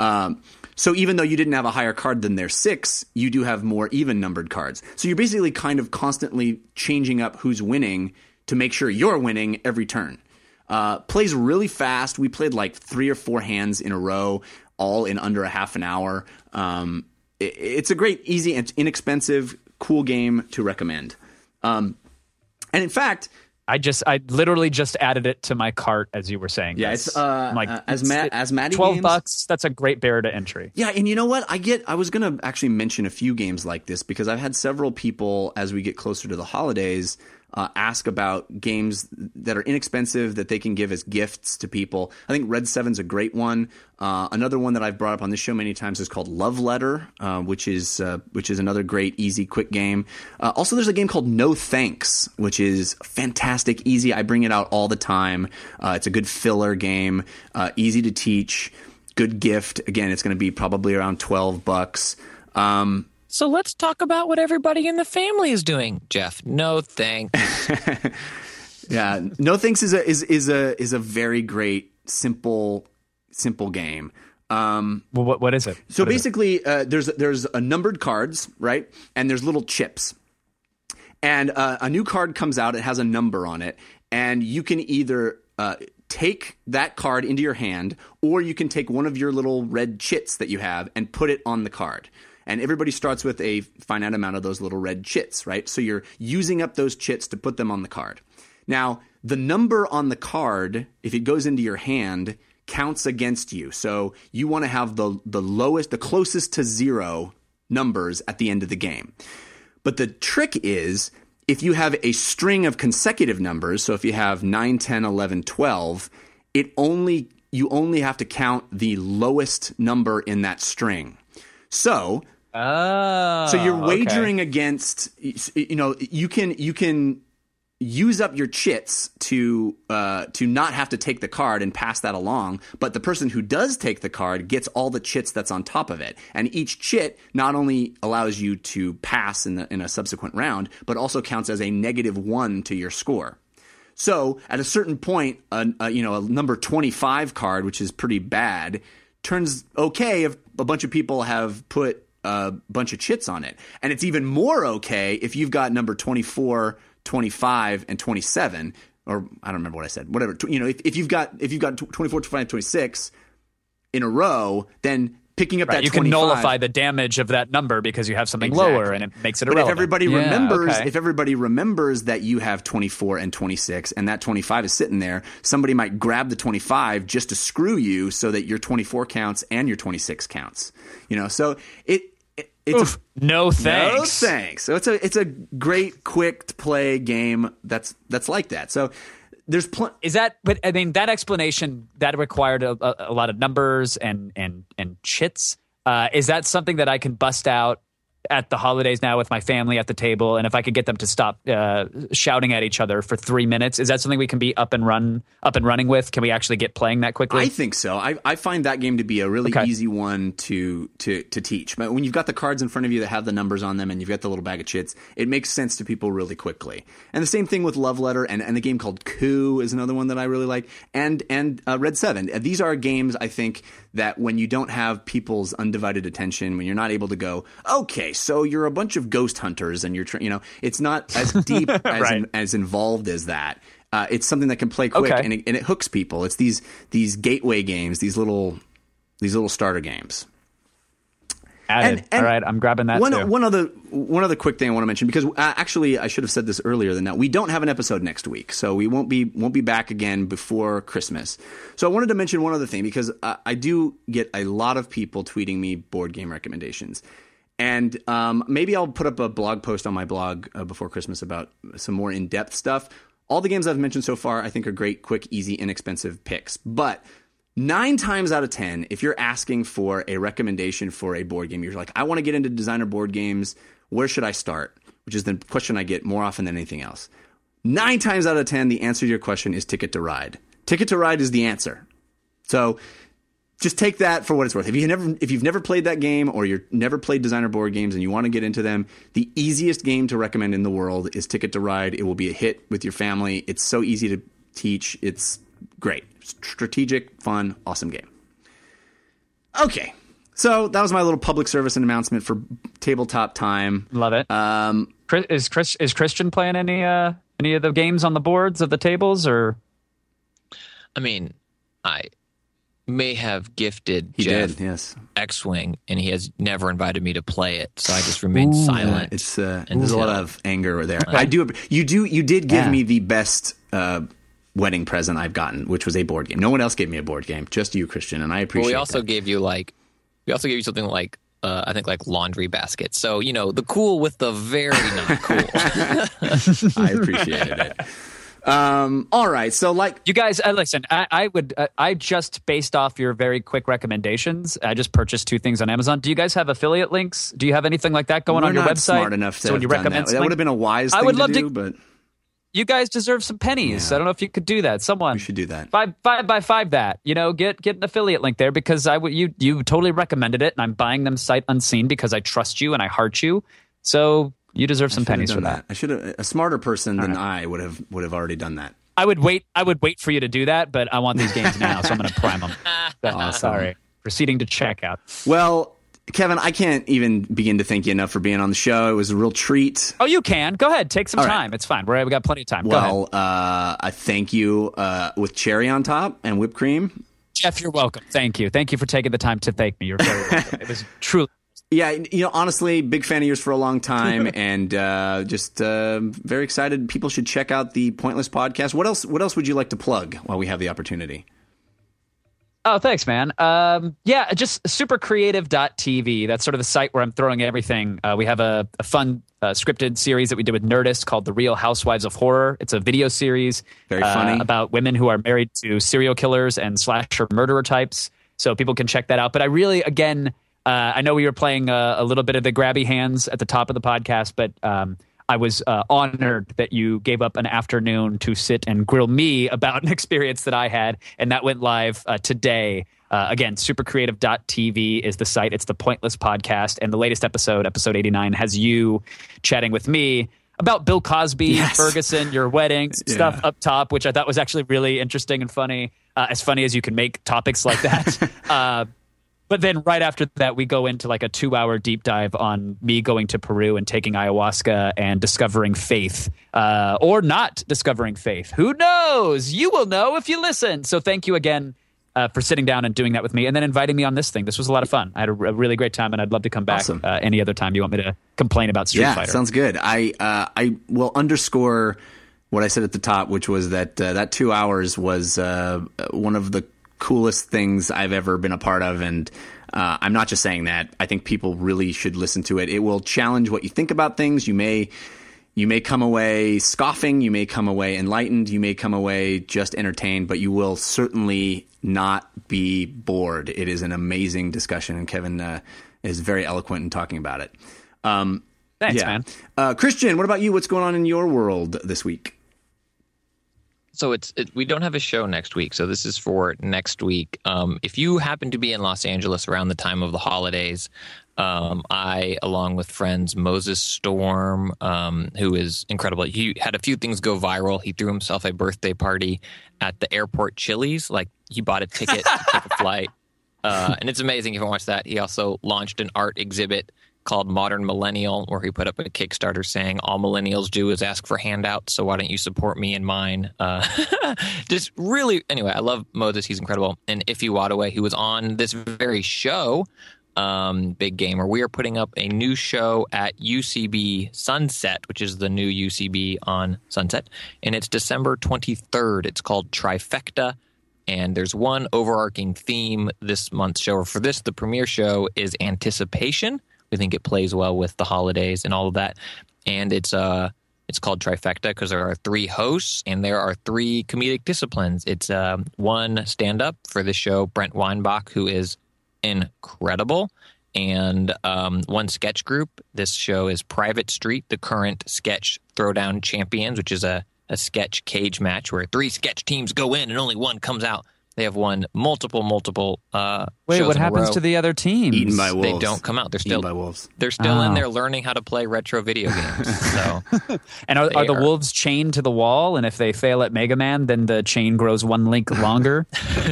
So even though you didn't have a higher card than their 6, you do have more even numbered cards. So you're basically kind of constantly changing up who's winning to make sure you're winning every turn. Plays really fast. We played like 3 or 4 hands in a row, all in under a half an hour. It's a great, easy, and inexpensive, cool game to recommend. And in fact, I literally just added it to my cart as you were saying. Yeah, this. it's as Maddie $12. Games, That's a great barrier to entry. Yeah, and you know what? I was going to actually mention a few games like this because I've had several people, as we get closer to the holidays, ask about games that are inexpensive that they can give as gifts to people. I think Red 7's a great one. Another one that I've brought up on this show many times is called Love Letter, which is another great, easy, quick game. Also, there's a game called No Thanks, which is fantastic, easy. I bring it out all the time. It's a good filler game, easy to teach, good gift. Again, it's going to be probably around $12. So let's talk about what everybody in the family is doing. Jeff, no thanks. Yeah, No Thanks is a very great, simple game. Well, what is it? So basically, there's a numbered cards, right? And there's little chips. And a new card comes out. It has a number on it. And you can either take that card into your hand, or you can take one of your little red chits that you have and put it on the card. And everybody starts with a finite amount of those little red chits, right? So you're using up those chits to put them on the card. Now, the number on the card, if it goes into your hand, counts against you. So you want to have the lowest, the closest to 0 numbers at the end of the game. But the trick is, if you have a string of consecutive numbers, so if you have 9, 10, 11, 12, you only have to count the lowest number in that string. So you're wagering against, you can use up your chits to not have to take the card and pass that along, but the person who does take the card gets all the chits that's on top of it. And each chit not only allows you to pass in a subsequent round, but also counts as a -1 to your score. So at a certain point, a number 25 card, which is pretty bad, turns okay if a bunch of people have put a bunch of chits on it. And it's even more okay if you've got number 24, 25, and 27, or I don't remember what I said. Whatever. If you've got 24, 25, 26 in a row, then picking up that 25, you can nullify the damage of that number because you have something lower, and it makes it irrelevant. But if if everybody remembers that you have 24 and 26, and that 25 is sitting there, somebody might grab the 25 just to screw you, so that your 24 counts and your 26 counts. So it's no thanks. No thanks. So it's a great, quick to play game that's like that. So. But I mean, that explanation that required a lot of numbers and chits. Is that something that I can bust out at the holidays now with my family at the table, and if I could get them to stop shouting at each other for 3 minutes, is that something we can be up and running with? Can we actually get playing that quickly? I think so. I find that game to be a really easy one to teach. But when you've got the cards in front of you that have the numbers on them and you've got the little bag of chits, it makes sense to people really quickly. And the same thing with Love Letter, and the game called Coup is another one that I really like, and Red 7. These are games, I think, that when you don't have people's undivided attention, when you're not able to go, okay, so you're a bunch of ghost hunters and you're it's not as deep as involved as that. It's something that can play quick and it hooks people. It's these gateway games, these little starter games. Added. All right, I'm grabbing that too. One other quick thing I want to mention, because actually I should have said this earlier than that. We don't have an episode next week, so we won't be back again before Christmas. So I wanted to mention one other thing, because I do get a lot of people tweeting me board game recommendations. And maybe I'll put up a blog post on my blog before Christmas about some more in-depth stuff. All the games I've mentioned so far I think are great, quick, easy, inexpensive picks. But 9 times out of 10, if you're asking for a recommendation for a board game, you're like, I want to get into designer board games, where should I start? Which is the question I get more often than anything else. 9 times out of 10, the answer to your question is Ticket to Ride. Ticket to Ride is the answer. So just take that for what it's worth. If you've never played that game, or you've never played designer board games and you want to get into them, the easiest game to recommend in the world is Ticket to Ride. It will be a hit with your family. It's so easy to teach. It's great. Strategic, fun, awesome game. Okay. So that was my little public service announcement for tabletop time. Love it. Is Christian playing any of the games on the boards of the tables, or? I mean, I may have gifted He Jeff did, yes. X-Wing, and he has never invited me to play it, so I just remained silent. There's a lot of anger there. You did give me the best wedding present I've gotten, which was a board game. No one else gave me a board game, just you, Christian, and I appreciate. Well, we also that. gave you something like I think like laundry baskets. So the cool with the very not cool. I appreciated it. All right, so you guys, listen. I just based off your very quick recommendations, I just purchased 2 things on Amazon. Do you guys have affiliate links? Do you have anything like that going on your website? Smart enough to have done that. That would have been a wise thing to do, but you guys deserve some pennies. Yeah. I don't know if you could do that. Someone we should do that. 5 by 5 that. Get an affiliate link there, because you totally recommended it, and I'm buying them sight unseen because I trust you and I heart you. So you deserve some pennies for that. I should have. A smarter person than I would have already done that. I would wait for you to do that, but I want these games now, so I'm going to prime them. Awesome. Sorry. Proceeding to checkout. Well, Kevin, I can't even begin to thank you enough for being on the show. It was a real treat. Oh, you can. Go ahead. Take some All time. right. It's fine. We got plenty of time. Well, Go ahead. I thank you with cherry on top and whipped cream. Jeff, you're welcome. Thank you. Thank you for taking the time to thank me. You're very welcome. It was truly. Yeah, honestly, big fan of yours for a long time, and just very excited. People should check out the Pointless podcast. What else would you like to plug while we have the opportunity? Oh, thanks, man. Yeah, just supercreative.tv. That's sort of the site where I'm throwing everything. We have a fun scripted series that we did with Nerdist called The Real Housewives of Horror. It's a video series very funny about women who are married to serial killers and slasher murderer types. So people can check that out. But I really, again, I know we were playing a little bit of the grabby hands at the top of the podcast, but I was honored that you gave up an afternoon to sit and grill me about an experience that I had, and that went live today. Again, supercreative.tv is the site. It's the Pointless podcast, and the latest episode 89, has you chatting with me about Bill Cosby, Ferguson, your wedding, stuff up top, which I thought was actually really interesting and funny, as funny as you can make topics like that. But then right after that, we go into like a 2-hour deep dive on me going to Peru and taking ayahuasca and discovering faith, or not discovering faith. Who knows? You will know if you listen. So thank you again for sitting down and doing that with me, and then inviting me on this thing. This was a lot of fun. I had a really great time, and I'd love to come back any other time you want me to complain about Street Fighter. Yeah, sounds good. I will underscore what I said at the top, which was that that 2 hours was one of the coolest things I've ever been a part of, and I'm not just saying that. I think people really should listen to it. It will challenge what you think about things. You may come away scoffing, you may come away enlightened, you may come away just entertained, but you will certainly not be bored. It is an amazing discussion, and Kevin is very eloquent in talking about it. Thanks, Yeah. man. Christian, what about you? What's going on in your world this week? So we don't have a show next week, so this is for next week. If you happen to be in Los Angeles around the time of the holidays, I, along with friends Moses Storm, who is incredible, he had a few things go viral. He threw himself a birthday party at the airport Chili's. Like, he bought a ticket to take a flight, and it's amazing if you watch that. He also launched an art exhibit called Modern Millennial, where he put up a Kickstarter saying all millennials do is ask for handouts, so why don't you support me in mine? Just really, anyway, I love Moses. He's incredible. And Ify Wadaway, who was on this very show, Big Gamer, we are putting up a new show at UCB Sunset, which is the new UCB on Sunset, and it's December 23rd. It's called Trifecta, and there's one overarching theme this month's show, or for this, the premiere show, is anticipation. We think it plays well with the holidays and all of that. And it's called Trifecta because there are 3 hosts and there are 3 comedic disciplines. It's one stand-up for the show, Brent Weinbach, who is incredible, and one sketch group. This show is Private Street, the current sketch throwdown champions, which is a sketch cage match where 3 sketch teams go in and only one comes out. They have won multiple Wait, shows what in a happens row. to the other teams? Eaten by wolves. They don't come out. They're Eaten still by wolves. They're still in Oh. there learning how to play retro video games. So And are the They are- wolves chained to the wall? And if they fail at Mega Man, then the chain grows 1 link longer?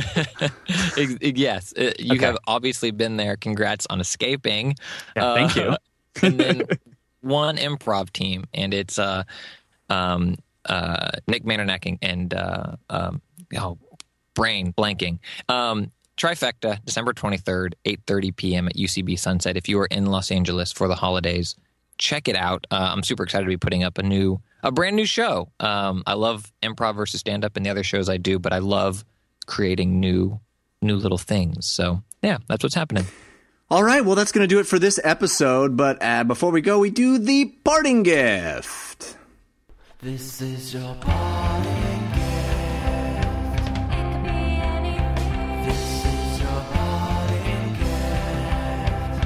yes, you Okay. have obviously been there. Congrats on escaping. Yeah, thank you. And then one improv team, and it's Nick Manernacking and brain blanking. Trifecta, December 23rd, 8:30 p.m. at UCB Sunset. If you are in Los Angeles for the holidays, check it out. I'm super excited to be putting up a brand new show. I love improv versus stand-up and the other shows I do, but I love creating new little things. So yeah, that's what's happening. All right, well, that's going to do it for this episode. But before we go, we do the parting gift. This is your parting gift. This is your parting gift.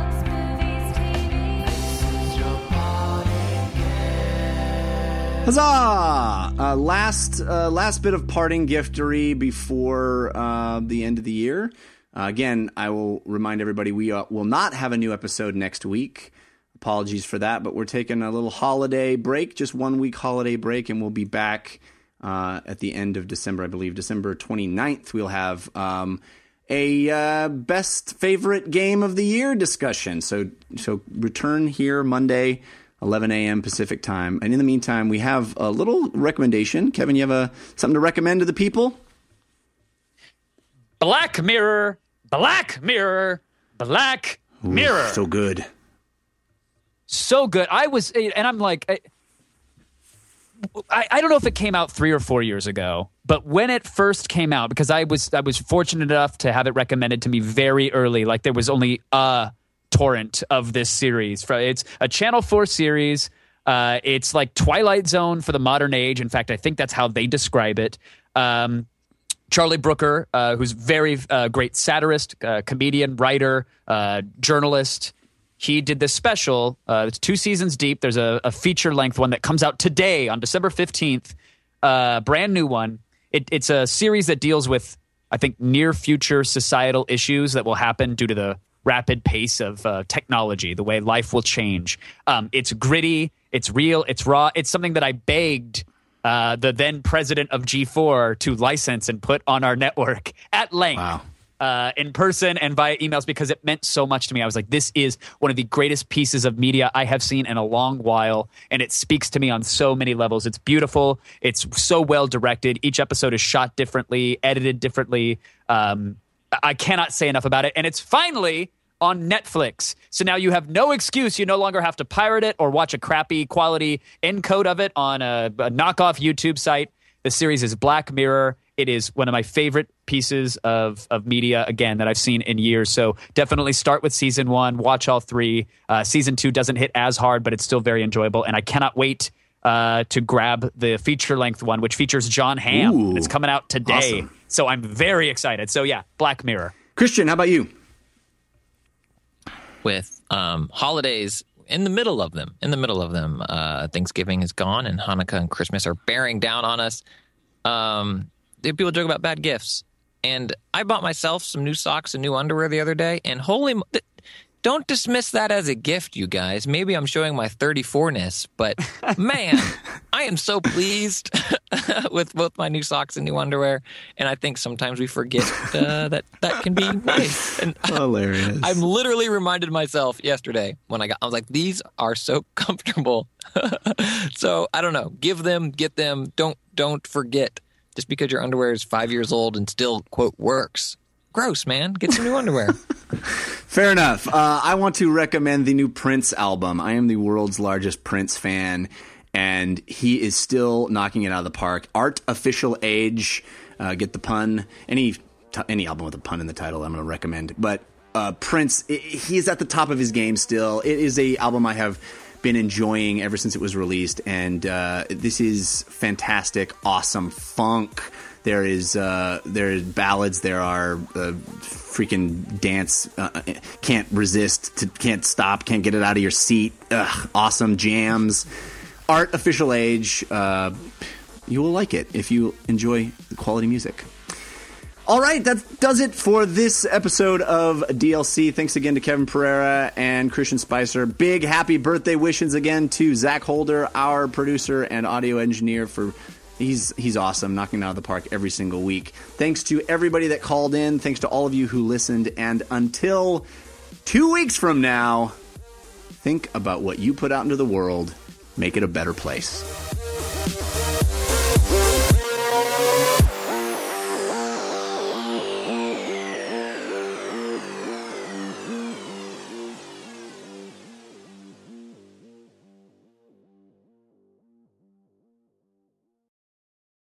This is your parting gift. Huzzah! Last bit of parting giftery before the end of the year. Again, I will remind everybody we will not have a new episode next week. Apologies for that, but we're taking a little holiday break, just 1 week holiday break, and we'll be back at the end of December, I believe. December 29th, we'll have a best favorite game of the year discussion. So return here Monday, 11 a.m. Pacific time. And in the meantime, we have a little recommendation. Kevin, you have something to recommend to the people? Black Mirror, Black Mirror, Black Mirror. So good. So good. I'm like, I don't know if it came out 3 or 4 years ago, but when it first came out, because I was fortunate enough to have it recommended to me very early, like there was only a torrent of this series. It's a Channel 4 series. It's like Twilight Zone for the modern age. In fact, I think that's how they describe it. Charlie Brooker, who's very great satirist, comedian, writer, journalist. He did this special. It's 2 seasons deep. There's a feature-length one that comes out today on December 15th. Brand new one. It's a series that deals with, I think, near-future societal issues that will happen due to the rapid pace of technology, the way life will change. It's gritty. It's real. It's raw. It's something that I begged the then president of G4 to license and put on our network at length. Wow. In person and via emails, because it meant so much to me. I was like, this is one of the greatest pieces of media I have seen in a long while, and it speaks to me on so many levels. It's beautiful. It's so well directed. Each episode is shot differently, edited differently. I cannot say enough about it, and it's finally on Netflix. So now you have no excuse. You no longer have to pirate it or watch a crappy quality encode of it on a knockoff YouTube site. The series is Black Mirror. It is one of my favorite pieces of media, again, that I've seen in years. So definitely start with season 1, watch all 3. Season 2 doesn't hit as hard, but it's still very enjoyable. And I cannot wait to grab the feature-length one, which features John Hamm. Ooh, it's coming out today. awesome. So I'm very excited. So yeah, Black Mirror. Christian, how about you? With holidays in the middle of them. Thanksgiving is gone, and Hanukkah and Christmas are bearing down on us. People joke about bad gifts. And I bought myself some new socks and new underwear the other day, and don't dismiss that as a gift, you guys. Maybe I'm showing my 34-ness, but man, I am so pleased with both my new socks and new underwear. And I think sometimes we forget that can be nice. And Hilarious. I'm literally reminded myself yesterday when I was like, these are so comfortable. So I don't know. Give them, get them. Don't forget. Just because your underwear is 5 years old and still, quote, works. Gross, man. Get some new underwear. Fair enough. I want to recommend the new Prince album. I am the world's largest Prince fan, and he is still knocking it out of the park. Artificial Age, get the pun. Any album with a pun in the title I'm going to recommend. But Prince, he is at the top of his game still. It is a album I have been enjoying ever since it was released, and this is fantastic, awesome funk. There is ballads. There are freaking dance. Can't resist. Can't stop. Can't get it out of your seat. Awesome jams. Artificial Age. You will like it if you enjoy quality music. All right, that does it for this episode of DLC. Thanks again to Kevin Pereira and Christian Spicer. Big happy birthday wishes again to Zach Holder, our producer and audio engineer. He's awesome, knocking it out of the park every single week. Thanks to everybody that called in. Thanks to all of you who listened. And until 2 weeks from now, think about what you put out into the world. Make it a better place.